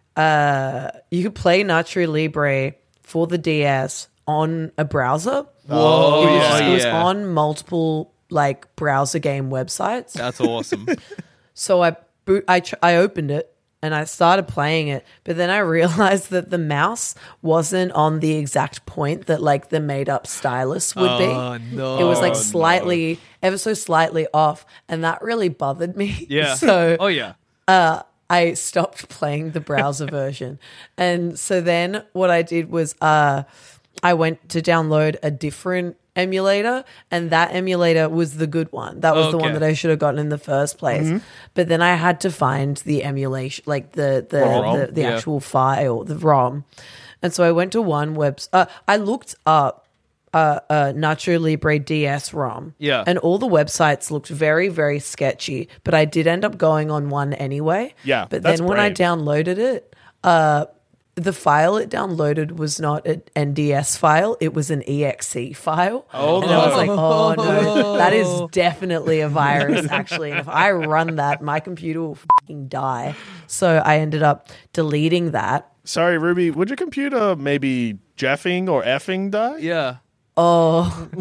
Nacho Libre for the DS on a browser. Whoa, It was yeah. on multiple like browser game websites. That's awesome. So I opened it and I started playing it, but then I realized that the mouse wasn't on the exact point that like the made up stylus would be. No. It was like slightly, ever so slightly off, and that really bothered me. Yeah. So I stopped playing the browser version. And so then what I did was I went to download a different emulator, and that emulator was the good one. That was the one that I should have gotten in the first place. But then I had to find the emulation, like the actual file, the ROM. And so I went to one I looked up Nacho Libre DS ROM. Yeah. And all the websites looked very, very sketchy, but I did end up going on one anyway. Yeah, But that's then when I brave. downloaded it, the file it downloaded was not an NDS file, it was an EXE file. Oh, and I was like, oh no, that is definitely a virus actually. And if I run that, my computer will fucking die. So I ended up deleting that. Sorry, Ruby, would your computer maybe jeffing or effing die? Yeah. Oh,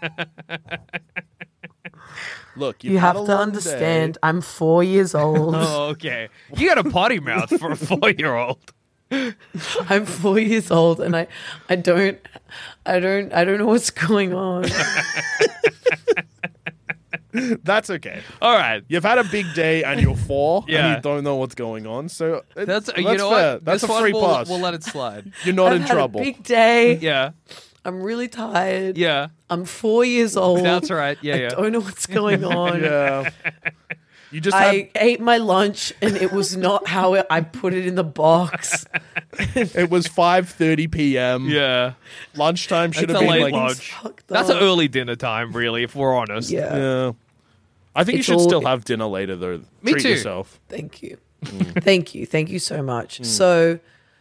Look, you have to understand, I'm 4 years old. Oh, okay. You got a potty mouth for a 4-year-old. I'm 4 years old, and I don't know what's going on. That's okay. All right. You've had a big day and you're 4 Yeah. and you don't know what's going on. So That's you fair. know what? That's This a one free we'll, pass. We'll let it slide. You're not I've in had trouble. a big day. Yeah. I'm really tired. Yeah. I'm 4 years old. That's right. Yeah, yeah. I don't know what's going on. Yeah. You just I ate my lunch and it was not how I put it in the box. it was 5:30 p.m. Yeah. Lunchtime should It's have a been late like lunch. Fucked That's up. an early dinner time, really, if we're honest. Yeah. Yeah. I think It's you should all- still have dinner later though. Me Treat too. yourself. Thank you. Thank you. Thank you so much. So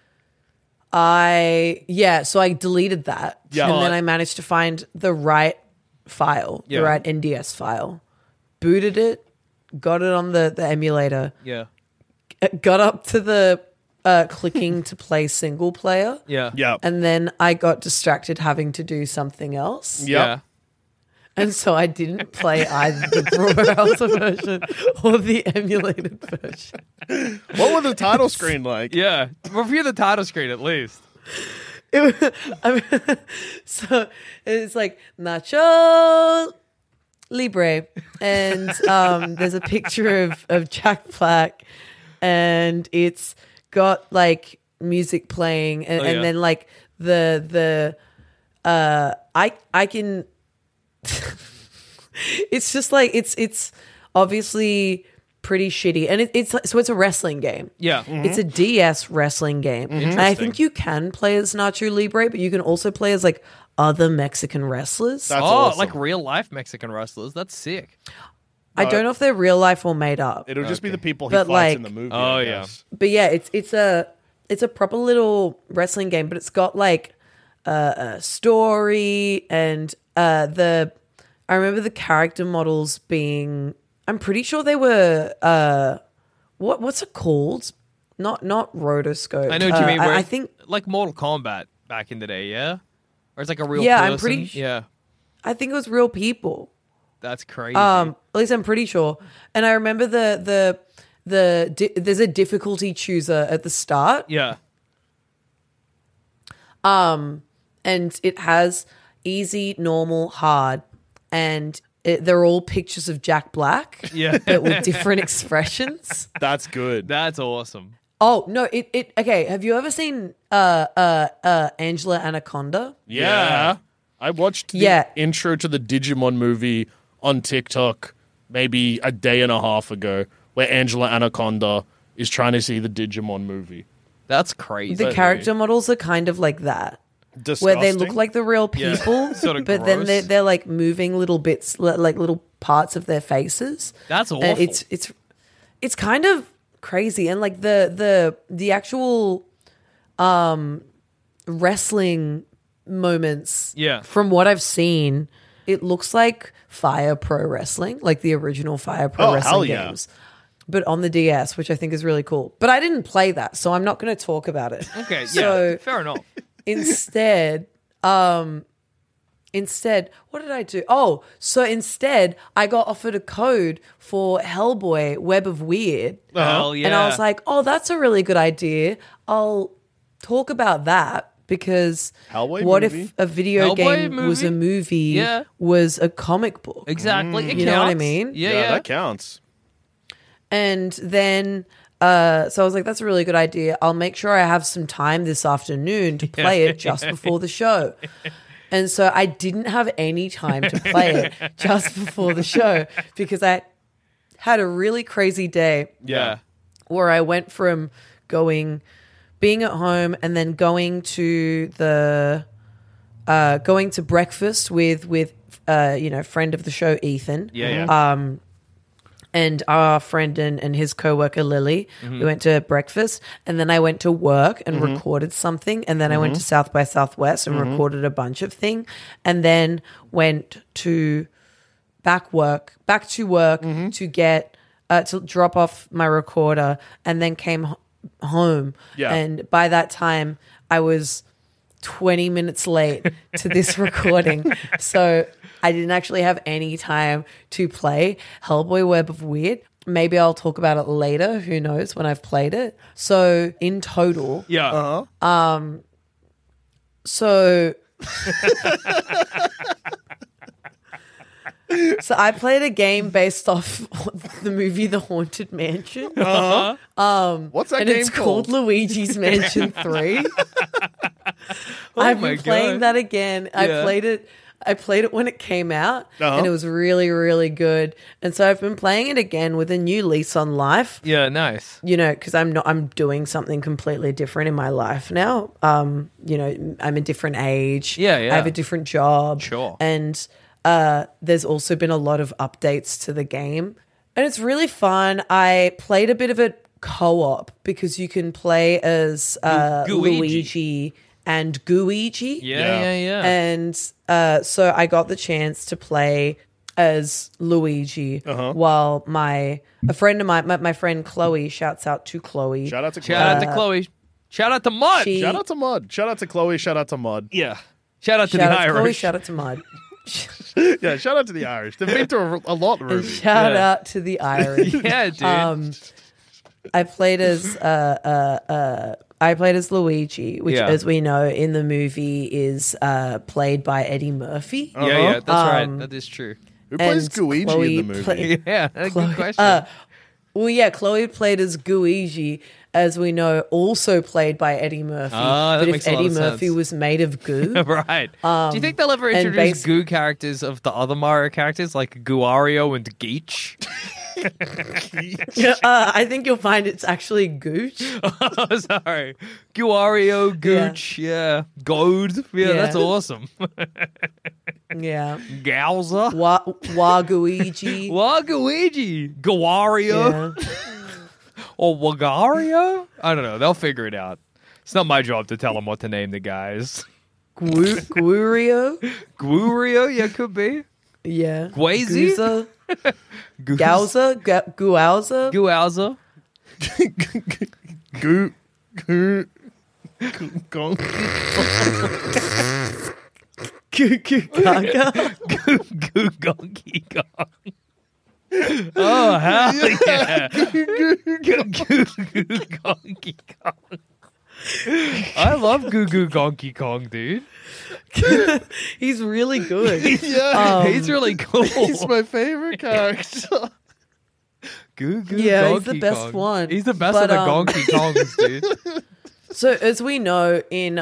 I deleted that. Yeah. And then I managed to find the right file, Yeah. the right NDS file. Booted it, got it on the emulator, Yeah. got up to the clicking to play single player. Yeah. Yeah. And then I got distracted having to do something else. Yeah. And so I didn't play either the browser version or the emulated version. What was the title screen like? Yeah. Review the title screen at least. So it's like Nacho Libre, and there's a picture of Jack Black, and it's got like music playing, and, Oh, yeah. and then like the I can. It's just like it's obviously pretty shitty, and it's a wrestling game. Yeah. It's a DS wrestling game. And I think you can play as Nacho Libre, but you can also play as like other Mexican wrestlers. That's oh, awesome. like real life Mexican wrestlers. That's sick. I don't know if they're real life or made up. It'll just be the people he But, fights in like- the movie. Oh, I yeah. guess. But yeah, it's a proper little wrestling game, but it's got like a story, and I remember the character models being, I'm pretty sure they were what's it called? Not rotoscope. I know what you mean. Where I think like Mortal Kombat back in the day, yeah? Or it's like a real Yeah, person. I'm pretty Yeah. it was real people. That's crazy. At least I'm pretty sure. And I remember there's a difficulty chooser at the start. yeah. And it has easy, normal, hard, and they're all pictures of Jack Black, Yeah. but with different expressions. That's good. That's awesome. Oh no! It okay. Have you ever seen Angela Anaconda? Yeah. I watched the Yeah. intro to the Digimon movie on TikTok maybe a day and a half ago, where Angela Anaconda is trying to see the Digimon movie. That's crazy. The character models are kind of like that, Disgusting. where they look like the real Yeah. people, Sort of but then gross. they're like moving little bits, like little parts of their faces. That's awful. And it's kind of crazy, and like the actual wrestling moments. Yeah. From what I've seen, it looks like Fire Pro Wrestling, like the original Fire Pro Oh, Wrestling hell yeah. games, but on the DS, which I think is really cool. But I didn't play that, so I'm not going to talk about it. Okay, yeah. So Fair enough. instead, instead, what did I do? Oh, so instead, I got offered a code for Hellboy: Web of Weird. Hell yeah. And I was like, oh, that's a really good idea. I'll talk about that because Hellboy what movie? if a video Hellboy game was a movie, Yeah. was a comic book? Exactly. It You know what I counts. mean? Yeah. that counts. And then, so I was like, that's a really good idea. I'll make sure I have some time this afternoon to play it just before the show. And so I didn't have any time to play it just before the show because I had a really crazy day Yeah. where I went from being at home and then going to breakfast with friend of the show, Ethan. Yeah. And our friend and his coworker Lily. We went to breakfast, and then I went to work and recorded something, and then I went to South by Southwest and recorded a bunch of things, and then went to back to work to get to drop off my recorder, and then came home. Yeah. And by that time, I was 20 minutes late to this recording, so I didn't actually have any time to play Hellboy: Web of Weird. Maybe I'll talk about it later. Who knows when I've played it. So in total, Yeah. so I played a game based off the movie The Haunted Mansion. What's that And game it's called called? Luigi's Mansion 3. I've my been playing God. that again. Yeah. I played it when it came out, Uh-huh. and it was really, really good. And so I've been playing it again with a new lease on life. Yeah. Nice. You know, because I'm doing something completely different in my life now. I'm a different age. Yeah, yeah. I have a different job. Sure. And there's also been a lot of updates to the game, and it's really fun. I played a bit of it co-op because you can play as Gooigi. Luigi and Gooigi. Yeah. And so I got the chance to play as Luigi while a friend of mine, my friend Chloe, shouts out to Chloe. Shout out to Chloe. Shout out to Chloe. Shout out to Mud. she- Shout out to Mud. Shout out to Chloe. Shout out to Mud. Yeah. Shout out to Shout the out to Chloe, Irish. shout out to Mud. Yeah, shout out to the Irish. They've been through a lot, And Ruby. shout Yeah. out to the Irish. Yeah, dude. I played as Luigi, which, Yeah. as we know in the movie, is played by Eddie Murphy. Yeah, that's right. That is true. Who plays and Luigi Chloe in the movie? play- Yeah, that's a good question. Well, yeah, Chloe played as Gooigi, as we know, also played by Eddie Murphy. Ah, that but makes if a lot Eddie of Murphy sense. was made of goo, Right. Do you think they'll ever and introduce goo characters of the other Mario characters like Guario and Geach? I think you'll find it's actually Gooch. Oh, sorry. Guario, Gooch, yeah. Gold. Yeah, Yeah. that's awesome. Yeah. Gowser. Waguigi. Waguigi. Guario. Yeah. Or Wagario? I don't know. They'll figure it out. It's not my job to tell them what to name the guys. Gurio. Guario, yeah, could be. Yeah. Gwazy? Guza. Gowser. Guowser. Guowser. Goo. Gong. Gaga. Goo Gonky Kong. Oh, hell yeah. Goo Gonky Kong. I love Goo Goo Gonky Kong, dude. He's really good. Yeah, He's really cool. he's my favorite character. Goo Goo Yeah, Gonky he's the best Kong. one. He's the best But, of the Gonky Kongs, dude. So as we know in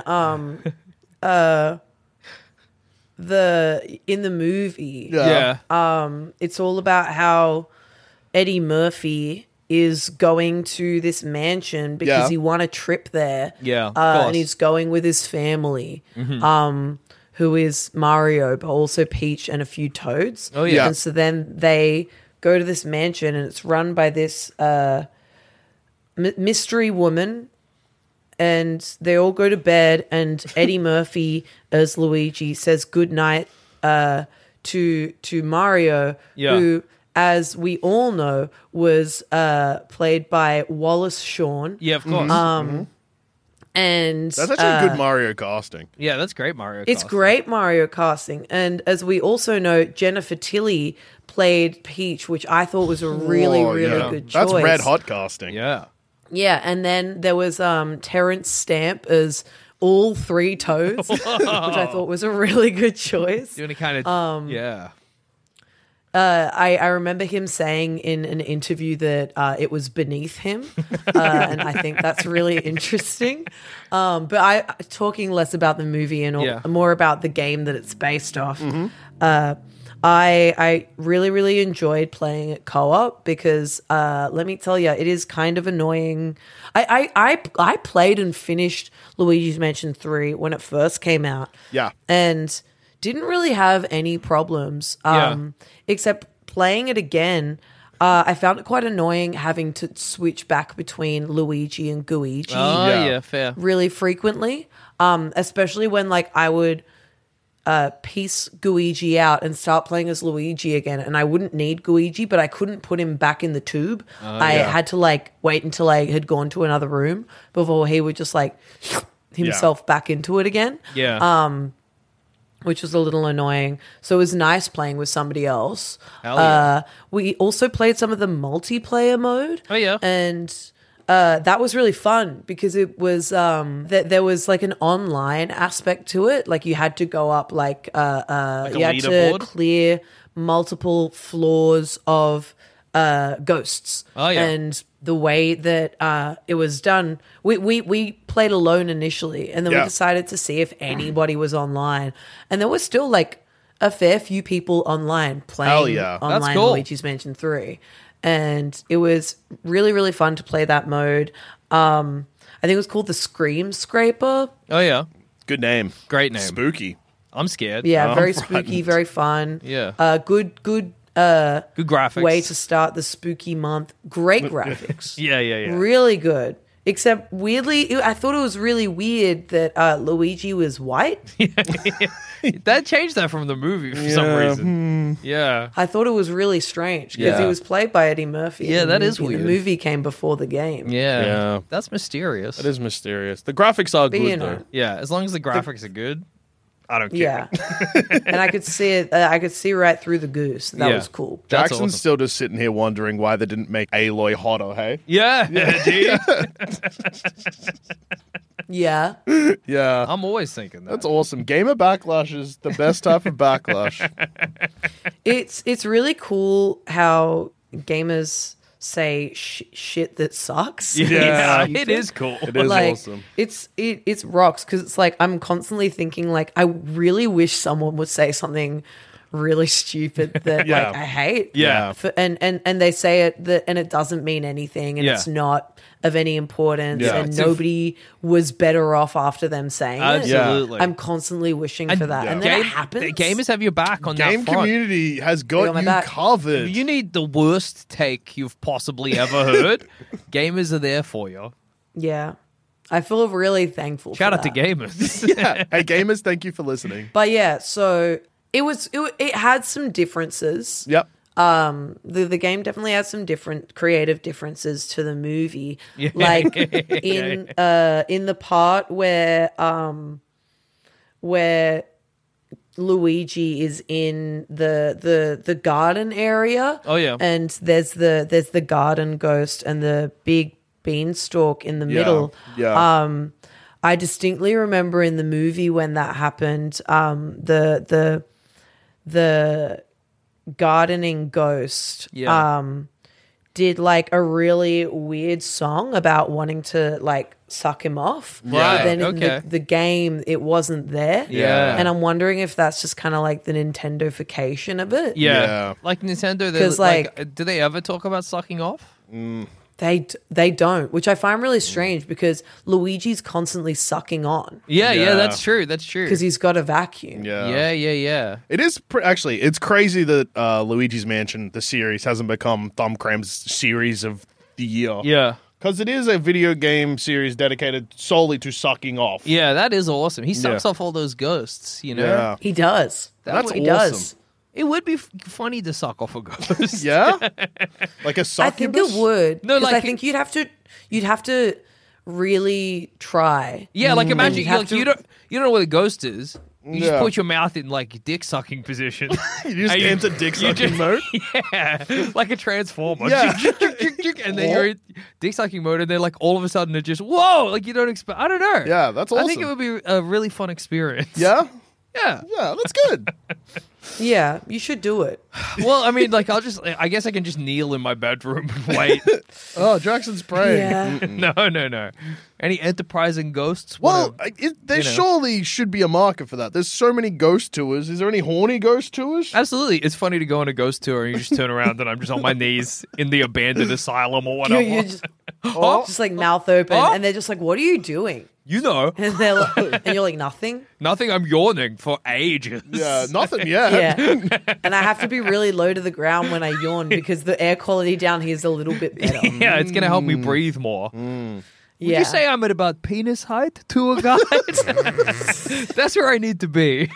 the movie, Yeah. it's all about how Eddie Murphy is going to this mansion because Yeah. he won a trip there. Yeah, of course. And he's going with his family, who is Mario, but also Peach and a few Toads. Oh, yeah. And so then they go to this mansion, and it's run by this mystery woman. And they all go to bed, and Eddie Murphy as Luigi says goodnight to Mario, Yeah. who, as we all know, was played by Wallace Shawn. Yeah, of course. And That's actually good Mario casting. Yeah, that's great, Mario. it's casting. great Mario casting. And as we also know, Jennifer Tilly played Peach, which I thought was a really, Oh, really yeah. good choice. That's red hot casting. Yeah. Yeah, and then there was Terrence Stamp as all three Toads, which I thought was a really good choice. Doing a kind of yeah. I remember him saying in an interview that it was beneath him, and I think that's really interesting. But I talking less about the movie and more about the game that it's based off. I really, really enjoyed playing it co-op because let me tell you, it is kind of annoying. I played and finished Luigi's Mansion 3 when it first came out. Yeah. And didn't really have any problems. Except playing it again, I found it quite annoying having to switch back between Luigi and Gooigi Oh yeah, fair. really frequently. Especially when like I would piece Gooigi out and start playing as Luigi again, and I wouldn't need Gooigi, but I couldn't put him back in the tube. I had to like wait until I had gone to another room before he would just like himself back into it again. Yeah. Which was a little annoying. So it was nice playing with somebody else. Hell yeah. We also played some of the multiplayer mode. Oh, yeah. And that was really fun because it was there was like an online aspect to it. Like you had to go up like you had to leaderboard? clear multiple floors of ghosts. Oh, yeah. And the way that it was done, we played alone initially, and then we decided to see if anybody was online, and there was still like a fair few people online playing That's online cool. Luigi's Mansion 3, and it was really, really fun to play that mode. I think it was called the Scream Scraper. Oh yeah. Good name. Great name. Spooky. I'm scared. Yeah, very frightened. spooky, very fun. Yeah. Good Good graphics. way to start the spooky month. Great graphics. Yeah. Really good. Except weirdly, I thought it was really weird that Luigi was white. That changed that from the movie for some reason. Yeah. I thought it was really strange because he Yeah. was played by Eddie Murphy. in Yeah, the that is movie. weird. The movie came before the game. Yeah. Yeah. That's mysterious. That is mysterious. The graphics are But, you good know. though. Yeah, as long as the graphics are good, I don't care. Yeah. And I could see it. I could see right through the goose. That Yeah. was cool. That's Jackson's awesome. still just sitting here wondering why they didn't make Aloy hotter, hey? Yeah, dude. Yeah. Yeah. I'm always thinking that. That's awesome. Gamer backlash is the best type of backlash. It's really cool how gamers say shit that sucks. Yeah, It's it is cool. It is like, awesome. It's rocks because it's like I'm constantly thinking like I really wish someone would say something really stupid that Yeah. like I hate. Yeah. And they say it and it doesn't mean anything and Yeah. it's not of any importance Yeah. and It's nobody was better off after them saying it. Absolutely. I'm constantly wishing for that. And then it happens. The gamers have your back on Game that front. community has They got got my you back. covered. If you need the worst take you've possibly ever heard, gamers are there for you. Yeah. I feel really thankful Shout for out to that. gamers. Yeah. Hey, gamers, thank you for listening. But yeah, so it had some differences. Yep. The game definitely has some different creative differences to the movie. Like in the part where Luigi is in the garden area. Oh, yeah. And there's the garden ghost and the big beanstalk in the middle. Yeah. I distinctly remember in the movie when that happened, the gardening ghost did like a really weird song about wanting to like suck him off. Right, But then okay. in the game it wasn't there. Yeah. And I'm wondering if that's just kind of like the Nintendofication of it. Yeah. Yeah. Like Nintendo, 'Cause, like- do they ever talk about sucking off? They don't, which I find really strange because Luigi's constantly sucking on Yeah, Yeah. that's true. That's true. because he's got a vacuum. Yeah. Yeah. It is actually. It's crazy that Luigi's Mansion, the series, hasn't become Thumb Cram's series of the year. Yeah. Because it is a video game series dedicated solely to sucking off. Yeah, that is awesome. He sucks Yeah. off all those ghosts, you know? Yeah. He does. That's He awesome. does. It would be funny to suck off a ghost. Yeah? Like a I think succubus? it would. No, 'cause like- I think you'd have to really try. Yeah, like imagine you have you don't know where the ghost is. You just Yeah. put your mouth in like dick sucking position. You just And enter dick sucking mode. Yeah, like a transformer. Yeah. And then you're in dick sucking mode, and then like all of a sudden it just whoa, like you don't expect. I don't know. Yeah, that's awesome. I think it would be a really fun experience. Yeah? Yeah. Yeah, that's good. Yeah, you should do it. Well, I mean, like I guess I can just kneel in my bedroom and wait. Oh, Jackson's praying. Yeah. No. Any enterprising ghosts? Well, Wanna- there surely should be a market for that. There's so many ghost tours. Is there any horny ghost tours? Absolutely. It's funny to go on a ghost tour and you just turn around and I'm just on my knees in the abandoned asylum or whatever. You're just, just like mouth open, and they're just like, "What are you doing?" You know, And they're like, and you're like, "Nothing." nothing. I'm yawning for ages. Yeah, nothing yet. Yeah, and I have to be really low to the ground when I yawn because the air quality down here is a little bit better. Yeah, it's going to help me breathe more. Would Yeah. you say I'm at about penis height to a guy? That's where I need to be.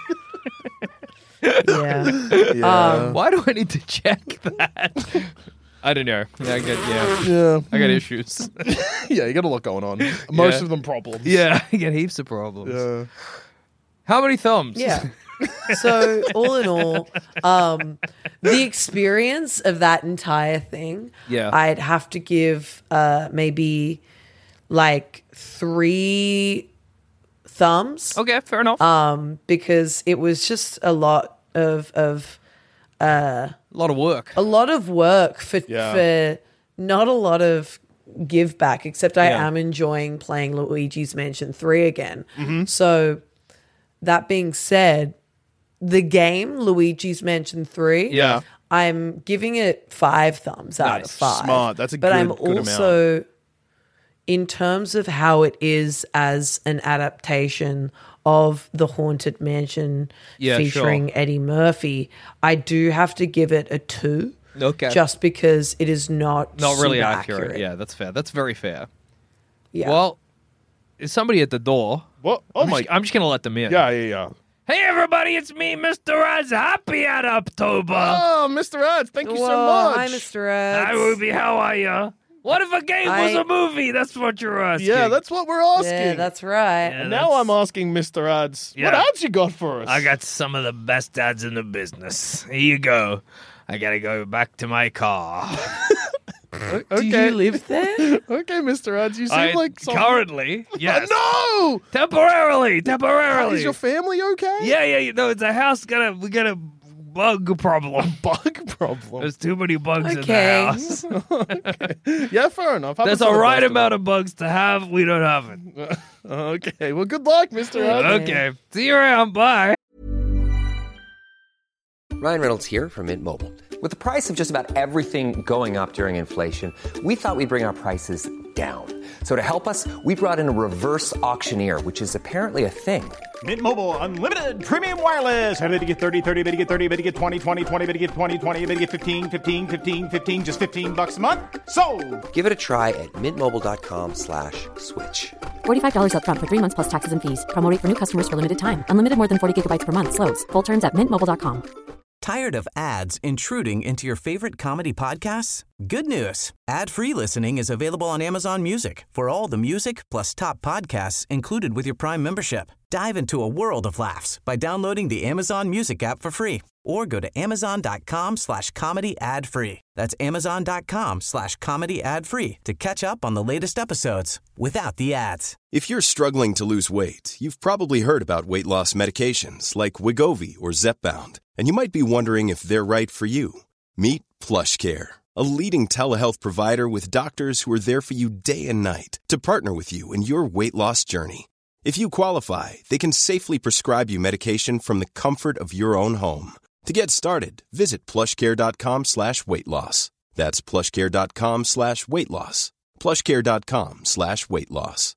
Yeah. Why do I need to check that? I don't know. Yeah, Yeah. I got issues. Yeah, you got a lot going on. Most Yeah. of them problems. Yeah, I get heaps of problems. Yeah. How many thumbs? Yeah. So all in all, the experience of that entire thing, Yeah. I'd have to give maybe like 3 thumbs. Okay, fair enough. Because it was just a lot of a lot of work. a lot of work for not a lot of give back, except I Yeah. am enjoying playing Luigi's Mansion 3 again. So that being said, the game Luigi's Mansion 3, Yeah. I'm giving it 5 thumbs out of Nice. 5. Smart. That's a but good- I'm good also in terms of how it is as an adaptation of the Haunted Mansion Yeah, featuring sure. Eddie Murphy, I do have to give it a 2. Okay. Just because it is not really super accurate. Yeah, that's fair. That's very fair. Yeah. Well, is somebody at the door? What? Oh I'm my. just, I'm just gonna let them in. Yeah. Hey, everybody! It's me, Mr. Raz. Happy at October. Oh, Mr. Ads, thank you so Whoa, much. hi, Mr. Ed. Hi, Ruby. How are ya? What if a game was a movie? That's what you're asking. Yeah, that's what we're asking. Yeah, that's right. Yeah, And now I'm asking Mr. Ads, what Yeah. ads you got for us? I got some of the best ads in the business. Here you go. I gotta go back to my car. Okay. Do you live there? Okay, Mr. Ads, you seem like someone... currently, yes. No! Temporarily. Is your family okay? Yeah, you know, it's a house. We got a bug problem. Bug problem. There's too many bugs Okay. in the house. Yeah, fair enough. There's a right amount of bugs to have. We don't have it. Okay, well, good luck, Mr. Ads. Okay. See you around. Bye. Ryan Reynolds here from Mint Mobile. With the price of just about everything going up during inflation, we thought we'd bring our prices down. So to help us, we brought in a reverse auctioneer, which is apparently a thing. Mint Mobile Unlimited Premium Wireless. How to get 30, 30, bit to get 30, bit to get 20, 20, 20, bit to get 20, 20, bit to get 15, 15, 15, 15, just $15 a month? Sold! Give it a try at mintmobile.com/switch. $45 up front for 3 months plus taxes and fees. Promo rate for new customers for limited time. Unlimited more than 40 gigabytes per month. Slows full terms at mintmobile.com. Tired of ads intruding into your favorite comedy podcasts? Good news. Ad-free listening is available on Amazon Music for all the music plus top podcasts included with your Prime membership. Dive into a world of laughs by downloading the Amazon Music app for free or go to amazon.com/comedy ad-free. That's amazon.com/comedy ad-free to catch up on the latest episodes without the ads. If you're struggling to lose weight, you've probably heard about weight loss medications like Wegovy or Zepbound, and you might be wondering if they're right for you. Meet PlushCare, a leading telehealth provider with doctors who are there for you day and night to partner with you in your weight loss journey. If you qualify, they can safely prescribe you medication from the comfort of your own home. To get started, visit plushcare.com/weightloss. That's plushcare.com/weightloss. plushcare.com/weightloss.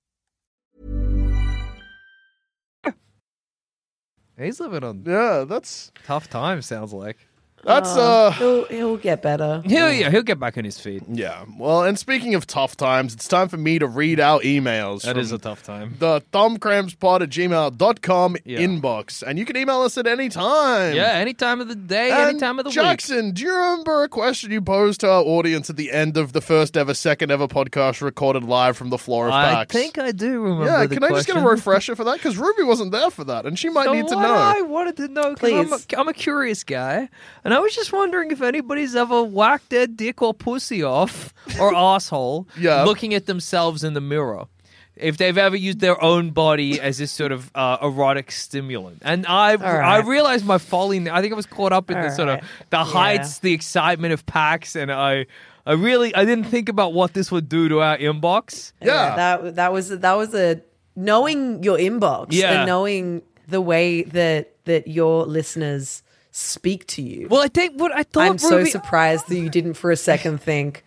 He's living on Yeah, that's... tough times, sounds like. That's He'll get better. He'll get back on his feet. Yeah. Well, and speaking of tough times, it's time for me to read out emails. That is a tough time. The thumbcrampspod@gmail.com Yeah. inbox. And you can email us at any time. Yeah, any time of the day, And any time of the week. Jackson, do you remember a question you posed to our audience at the end of the first ever, second ever podcast recorded live from the floor of I PAX? think I do remember Yeah, the can I just get a question. refresher for that? Because Ruby wasn't there for that, and she might So need to what know. I wanted to know, because Please. I'm a curious guy, and I was just wondering if anybody's ever whacked their dick or pussy off, or asshole, Yeah. looking at themselves in the mirror. If they've ever used their own body as this sort of erotic stimulant. And I right. realized my folly. I think I was caught up in All the sort of right. the Yeah. heights, the excitement of PAX, and I didn't think about what this would do to our inbox. Yeah. that was a knowing your inbox Yeah. and knowing the way that your listeners speak to you. Well, I think what I thought. I'm so Ruby- surprised that you didn't for a second think,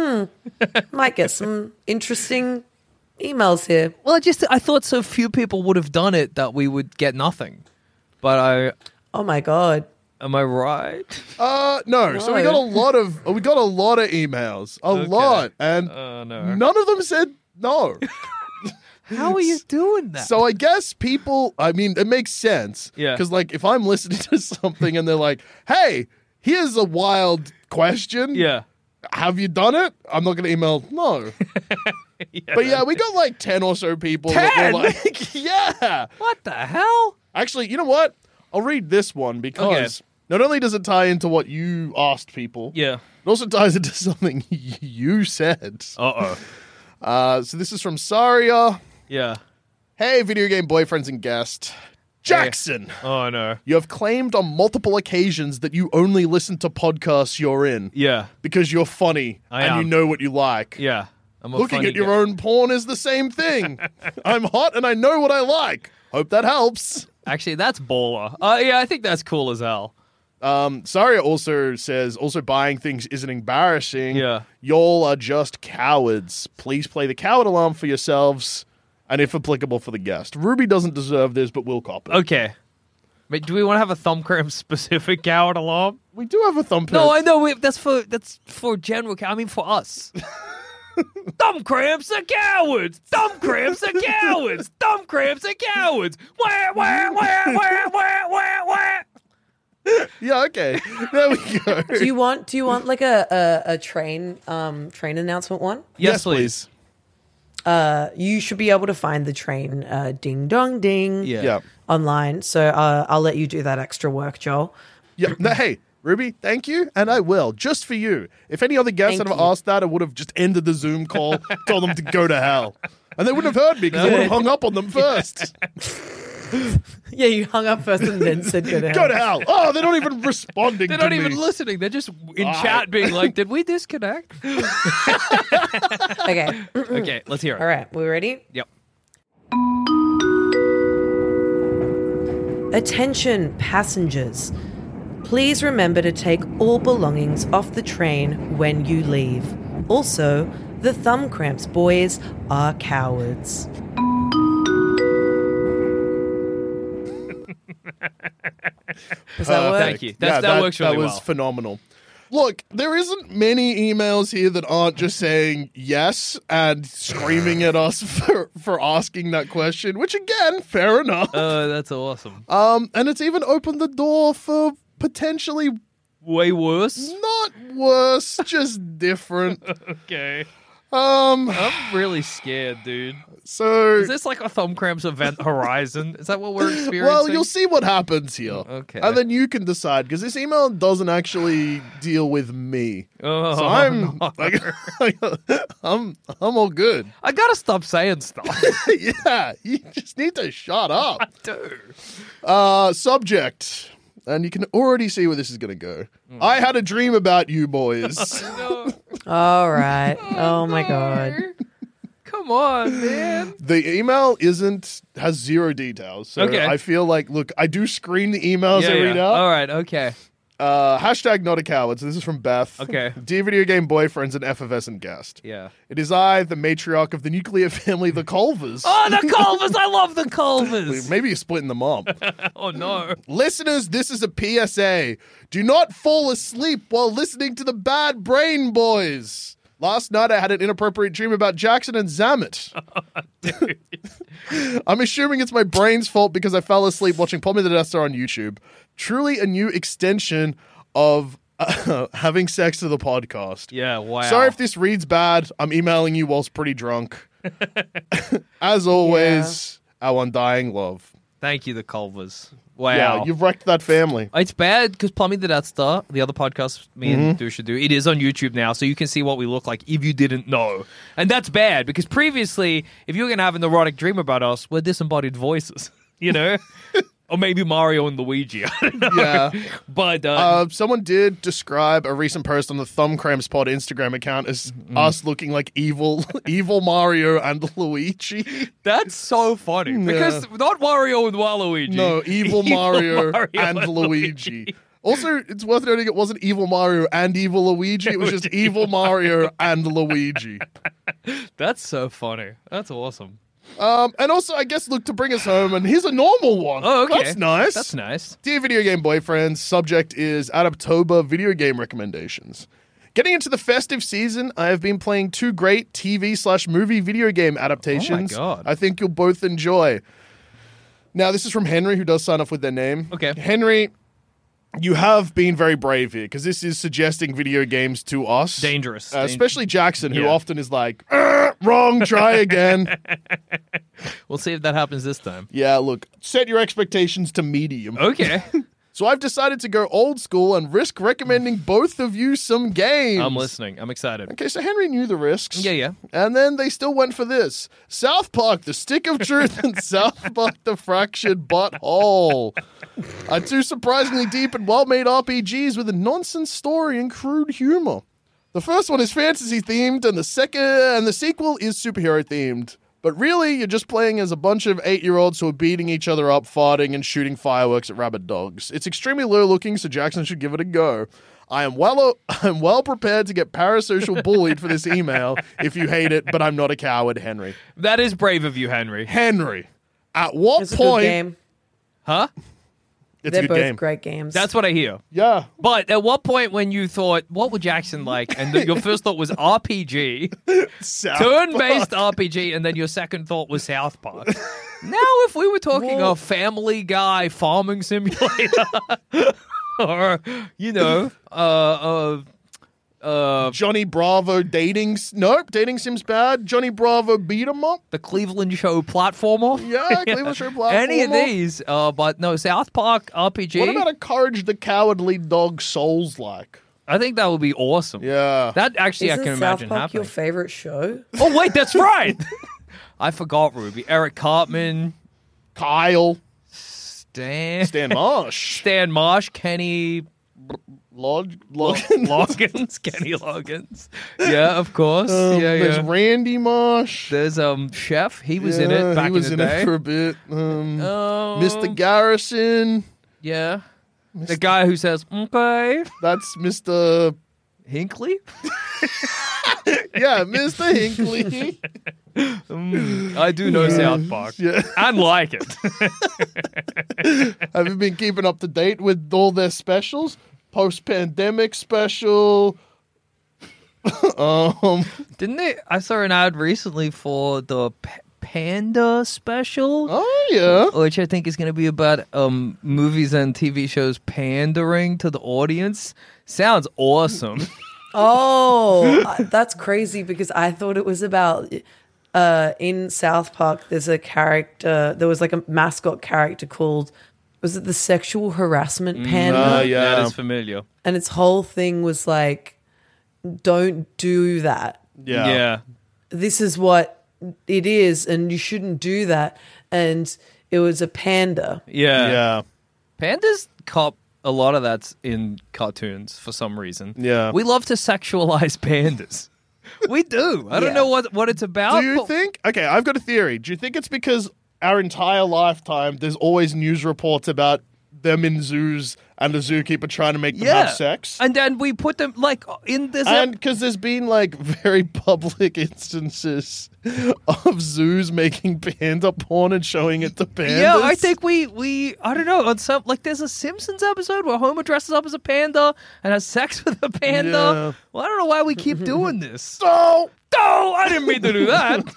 might get some interesting emails here. Well, I thought so few people would have done it that we would get nothing. But Oh my god. am I right? No. So we got a lot of emails, a lot, and No. none of them said no. How are you doing that? So I guess people, I mean, it makes sense. Yeah. Because, like, if I'm listening to something and they're like, hey, here's a wild question. yeah. Have you done it? I'm not going to email, no. But yeah, we got like 10 or so people that 10? were like, yeah. What the hell? Actually, you know what? I'll read this one because not only does it tie into what you asked people, Yeah. it also ties into something you said. Uh-oh. So this is from Saria. Yeah. Hey, video game boyfriends and guest. Jackson, Oh, no. you have claimed on multiple occasions that you only listen to podcasts you're in Yeah. because you're funny I and am. you know what you like. Yeah. I'm a Looking funny at your guy. own porn is the same thing. I'm hot and I know what I like. Hope that helps. Actually, that's baller. Yeah, I think that's cool as hell. Saria also says, also buying things isn't embarrassing. Yeah. Y'all are just cowards. Please play the coward alarm for yourselves and if applicable for the guest. Ruby doesn't deserve this, but we'll cop it. Okay. But do we want to have a thumb cramp specific coward alarm? We do have a thumb No, I know. That's for general. I mean, for us. Thumb cramps are cowards. Thumb cramps are cowards. Thumb cramps are cowards. Wah, wah, wah, wah, wah, wah, wah. Yeah, okay. There we go. Do you want like a train announcement one? Yes, please. You should be able to find the train ding dong ding Yeah. online. So I'll let you do that extra work, Joel. Yeah. No, hey, Ruby, thank you, and I will, just for you. If any other guests Thank had you. asked that, I would have just ended the Zoom call, told them to go to hell. And they wouldn't have heard me because I would have hung up on them first. Yeah, you hung up first and then said go to hell. Go to hell. Oh, they're not even responding They're to not me. even listening. They're just in Ah. chat being like, did we disconnect? Okay. Okay, let's hear it. All right, we ready? Yep. Attention, passengers. Please remember to take all belongings off the train when you leave. Also, the thumb cramps boys are cowards. Does that work? Thank you. That works really That was well. phenomenal. Look, there isn't many emails here that aren't just saying yes and screaming at us for asking that question, which again, fair enough. That's awesome. And it's even opened the door for potentially Way worse. not worse, just different. Okay. Um, I'm really scared, dude. so Is this like a thumb cramps event horizon? Is that what we're experiencing? well, you'll see what happens here. Okay. And then you can decide because this email doesn't actually deal with me. Oh, So I'm no. like, I'm all good. I gotta stop saying stuff. Yeah, you just need to shut up. I do. Subject. And you can already see where this is going to go. I had a dream about you boys. No. All right. Oh my god. Come on, man. The email has zero details. So Okay. I feel like, look, I do screen the emails I read out. All right, okay. Hashtag not a coward. So this is from Beth. Okay. Dear video game boyfriends and effervescent guest. Yeah. It is I, the matriarch of the nuclear family, the Culvers. Oh, the Culvers! I love the Culvers. Maybe you're splitting them up. Oh no. Listeners, this is a PSA. Do not fall asleep while listening to the Bad Brain Boys. Last night I had an inappropriate dream about Jackson and Zamet. I'm assuming it's my brain's fault because I fell asleep watching Pommy the Death Star on YouTube. Truly a new extension of having sex to the podcast. Yeah, wow. Sorry if this reads bad. I'm emailing you whilst pretty drunk. As always, our undying love. Thank you, the Culvers. Wow. Yeah, you've wrecked that family. It's bad because Plumbing the Death Star, the other podcast me and Dusha do, it is on YouTube now, so you can see what we look like if you didn't know. And that's bad because previously, if you were going to have an erotic dream about us, we're disembodied voices, you know? Or maybe Mario and Luigi. I don't know. Yeah. But someone did describe a recent post on the Thumb Cramps Pod Instagram account as us looking like evil Mario and Luigi. that's so funny because not Mario and Waluigi. No, evil Mario and Luigi. Also, it's worth noting it wasn't evil Mario and evil Luigi. It was just evil Mario and Luigi. That's so funny. That's awesome. And also, I guess, look, to bring us home, and here's a normal one. Oh, okay. That's nice. That's nice. Dear video game boyfriends, subject is Adaptober video game recommendations. Getting into the festive season, I have been playing 2 great TV/movie video game adaptations. Oh my God. I think you'll both enjoy. Now, this is from Henry, who does sign off with their name. Okay. Henry, you have been very brave here, because this is suggesting video games to us. Dangerous. Especially Jackson, who Yeah. often is like, wrong, try again. We'll see if that happens this time. Yeah, look, set your expectations to medium. Okay. So I've decided to go old school and risk recommending both of you some games. I'm listening. I'm excited. Okay, so Henry knew the risks. Yeah. And then they still went for this. South Park, The Stick of Truth, and South Park, The Fractured Butthole are 2 surprisingly deep and well-made RPGs with a nonsense story and crude humor. The first one is fantasy-themed, and the sequel is superhero-themed. But really, you're just playing as a bunch of 8-year-olds who are beating each other up, farting, and shooting fireworks at rabid dogs. It's extremely low-looking, so Jackson should give it a go. I'm well prepared to get parasocial bullied for this email if you hate it, but I'm not a coward, Henry. That is brave of you, Henry. Henry, at what It's a point... good game. Huh? It's They're a good both game. great games. That's what I hear. Yeah. But at what point when you thought, what would Jackson like? And your first thought was RPG, turn-based RPG, and then your second thought was South Park. Now, if we were talking a Family Guy farming simulator, or, you know, Johnny Bravo dating... Nope, dating sims bad. Johnny Bravo beat 'em up. the Cleveland Show platformer. Yeah, Cleveland Show platformer. Any of these, but no, South Park RPG. What about a Courage the Cowardly Dog Souls-like? I think that would be awesome. Yeah. That actually Isn't I can South imagine Park happening. your favorite show? Oh, wait, that's right. I forgot, Ruby. Eric Cartman, Kyle. Stan Marsh. Stan Marsh, Kenny Loggins. Kenny Loggins. Yeah, of course. There's Randy Marsh. There's Chef. He was in it back he was in the day. it for a bit. Mr. Garrison. Yeah. The guy who says, okay. That's Mr. Hinckley? Yeah, Mr. Hinckley. I do know South Park. Yeah. And like it. Have you been keeping up to date with all their specials? Post-pandemic special. Didn't they? I saw an ad recently for the Panda special. Oh, yeah. Which I think is going to be about movies and TV shows pandering to the audience. Sounds awesome. Oh, that's crazy because I thought it was about in South Park. There's a character. There was like a mascot character called. Was it the sexual harassment panda? Yeah. That is familiar. And its whole thing was like, don't do that. Yeah. This is what it is, and you shouldn't do that. And it was a panda. Yeah. Pandas cop a lot of that's in cartoons for some reason. Yeah. We love to sexualize pandas. We do. I don't know what it's about. Do you think? Okay, I've got a theory. Do you think it's because our entire lifetime there's always news reports about them in zoos and the zookeeper trying to make them have sex. And then we put them like in this. And because there's been like very public instances of zoos making panda porn and showing it to pandas. Yeah, I think we I don't know, on some like there's a Simpsons episode where Homer dresses up as a panda and has sex with a panda. Yeah. Well, I don't know why we keep doing this. Oh, I didn't mean to do that.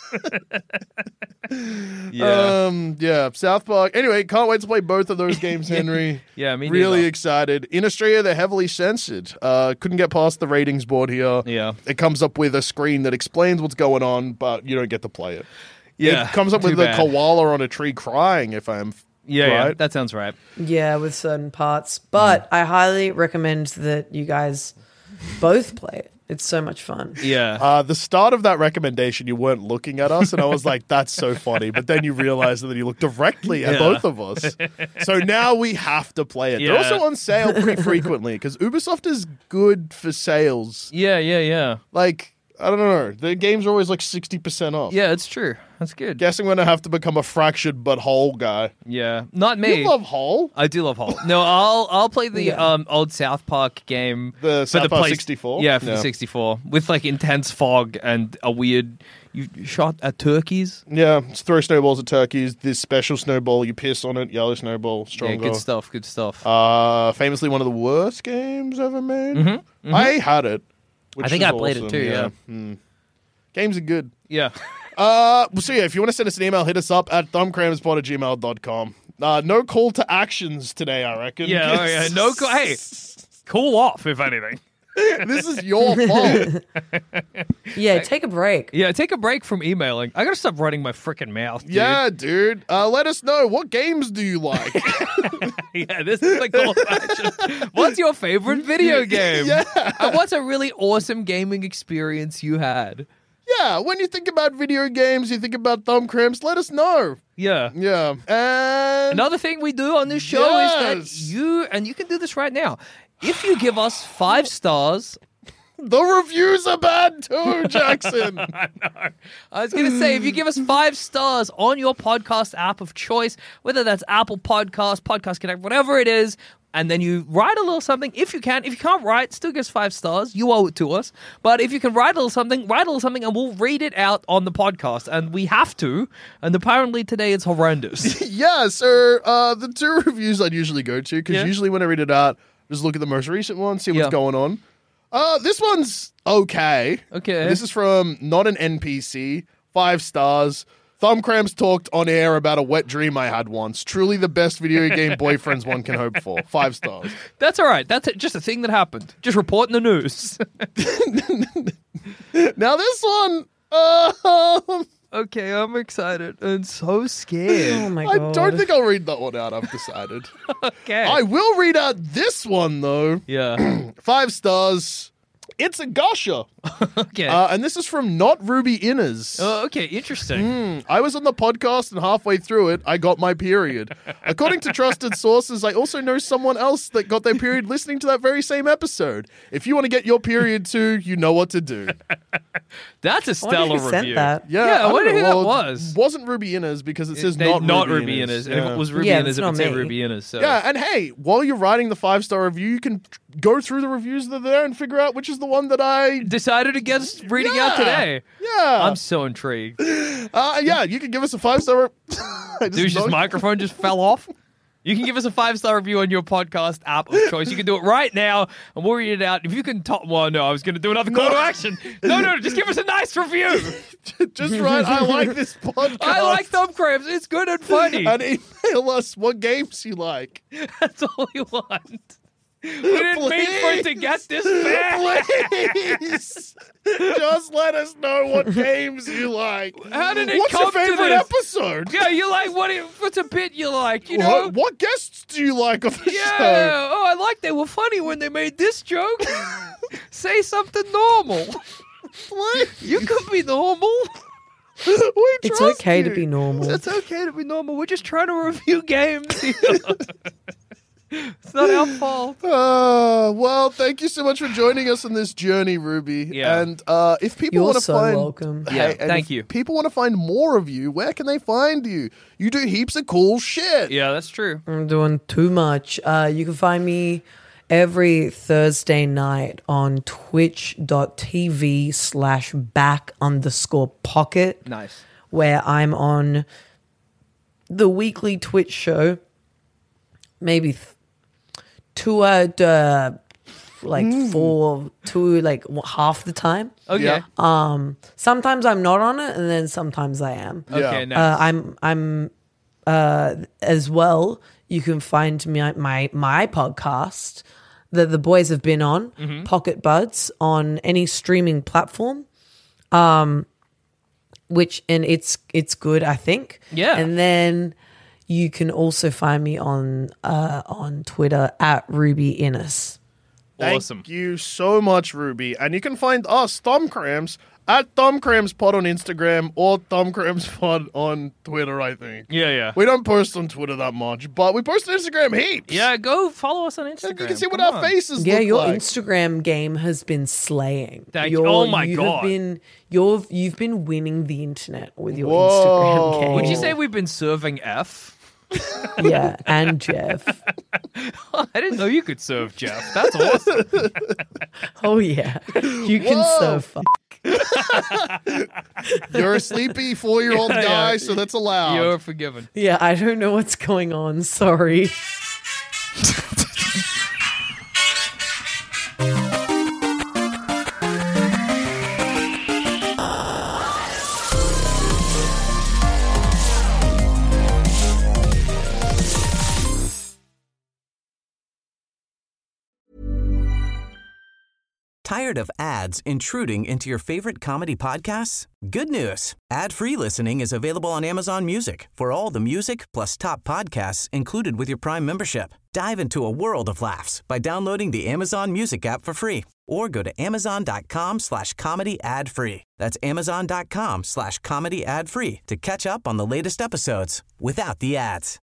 Yeah, South Park. Anyway, can't wait to play both of those games, Henry. Yeah, me really neither. excited. In Australia, they're heavily censored. Couldn't get past the ratings board here. Yeah. It comes up with a screen that explains what's going on, but you don't get to play it. Yeah, It comes up too with bad. a koala on a tree crying, if I'm Yeah, right. that sounds right. Yeah, with certain parts. But I highly recommend that you guys both play it. It's so much fun. Yeah. The start of that recommendation, you weren't looking at us, and I was like, that's so funny. But then you realized that you looked directly at both of us. So now we have to play it. They're Yeah. also on sale pretty frequently because Ubisoft is good for sales. Yeah. Like, I don't know. The games are always like 60% off. Yeah, it's true. That's good. Guessing when I have to become a fractured but whole guy. Yeah. Not me. You love Whole? I do love Hole. No, I'll play the old South Park game. The for South Park Play- 64? Yeah, for Yeah. the 64. With like intense fog and a weird... You shot at turkeys? Yeah, just throw snowballs at turkeys. This special snowball, you piss on it, yellow snowball, stronger. Yeah, good stuff. Famously one of the worst games ever made. I had it. Which I think is I played it awesome, too, yeah. Games are good. Yeah. So yeah, if you want to send us an email, hit us up at thumbcrampspot@gmail.com. No call to actions today, I reckon. Yeah. No, hey, cool off, if anything. This is your fault. Yeah, take a break. Yeah, take a break from emailing. I gotta stop running my freaking mouth, dude. Yeah, dude. Let us know, what games do you like? Yeah, this is the call to action. What's your favorite video game? Yeah. And what's a really awesome gaming experience you had? Yeah, when you think about video games, you think about thumb cramps, let us know. Yeah. Yeah. And Another thing we do on this show is that you can do this right now. If you give us 5 stars... The reviews are bad too, Jackson. I know. I was going to say, if you give us 5 stars on your podcast app of choice, whether that's Apple Podcasts, Podcast Connect, whatever it is, and then you write a little something, if you can. If you can't write, still give us 5 stars. You owe it to us. But if you can write a little something, and we'll read it out on the podcast. And we have to. And apparently today it's horrendous. Yeah, so the 2 reviews I'd usually go to, because usually when I read it out, just look at the most recent one, see what's going on. This one's okay. Okay. This is from Not an NPC, 5 stars. Thumb cramps talked on air about a wet dream I had once. Truly the best video game boyfriends one can hope for. 5 stars. That's all right. That's just a thing that happened. Just reporting the news. Now this one, Okay, I'm excited and so scared. Oh my I god. don't think I'll read that one out, I've decided. Okay. I will read out this one, though. Yeah. 5 stars. It's a gusher. Okay. And this is from Not Ruby Inners. Okay, interesting. I was on the podcast and halfway through it, I got my period. According to trusted sources, I also know someone else that got their period listening to that very same episode. If you want to get your period too, you know what to do. That's a stellar who sent review. that? Yeah, I don't wonder know. who that Well, was. It wasn't Ruby Inners because it says not Ruby Inners. Inners. And if Yeah. it was Ruby Yeah, Inners, it's it would not say me. Ruby Inners. So. Yeah, and hey, while you're writing the 5-star review, you can go through the reviews that are there and figure out which is the one that I... Decided against reading out today. Yeah. I'm so intrigued. Yeah, you can give us a 5-star... Douche's microphone just fell off. You can give us a 5-star review on your podcast app of choice. You can do it right now, and we'll read it out. If you can top... Well, no, I was going to do another call to action. No, just give us a nice review. Just write, I like this podcast. I like Thumb Cramps. It's good and funny. And email us what games you like. That's all we want. We didn't mean for it to get this bad. Please. Just let us know what games you like. How did it What's come your to favorite this? episode? Yeah, you like what's a bit you like, you know? What guests do you like on the Yeah. show? Oh, I like they were funny when they made this joke. Say something normal. Please. You could be normal. It's trust okay you. to be normal. It's okay to be normal. We're just trying to review games. It's not our fault. Well, thank you so much for joining us on this journey, Ruby. Yeah. And if people You're want to so find, welcome. Yeah, and thank if you. people want to find more of you, where can they find you? You do heaps of cool shit. Yeah, that's true. I'm doing too much. You can find me every Thursday night on twitch.tv/back_pocket, Nice. where I'm on the weekly Twitch show. Maybe half the time. Okay. Sometimes I'm not on it, and then sometimes I am. Okay, Yeah. nice. I'm as well. You can find me my podcast that the boys have been on, Pocket Buds, on any streaming platform. Which it's good, I think. Yeah. And then you can also find me on Twitter at Ruby Innes. Awesome. Thank you so much, Ruby. And you can find us, Thumbcramps, at ThumbcrampsPod on Instagram or ThumbcrampsPod on Twitter, I think. Yeah. We don't post on Twitter that much, but we post on Instagram heaps. Yeah, go follow us on Instagram. You can see what Come our on. faces Yeah, look your like. Instagram game has been slaying. Thank you. Oh my you God. You've been winning the internet with your Whoa. Instagram game. Would you say we've been serving F? Yeah, and Jeff. I didn't know you could serve Jeff. That's awesome. Oh yeah, you can Whoa. so fuck. You're a sleepy 4-year-old Yeah, guy, yeah. so that's allowed. You're forgiven. Yeah, I don't know what's going on. Sorry. Tired of ads intruding into your favorite comedy podcasts? Good news. Ad-free listening is available on Amazon Music for all the music plus top podcasts included with your Prime membership. Dive into a world of laughs by downloading the Amazon Music app for free or go to amazon.com/comedy ad-free. That's amazon.com/comedy ad-free to catch up on the latest episodes without the ads.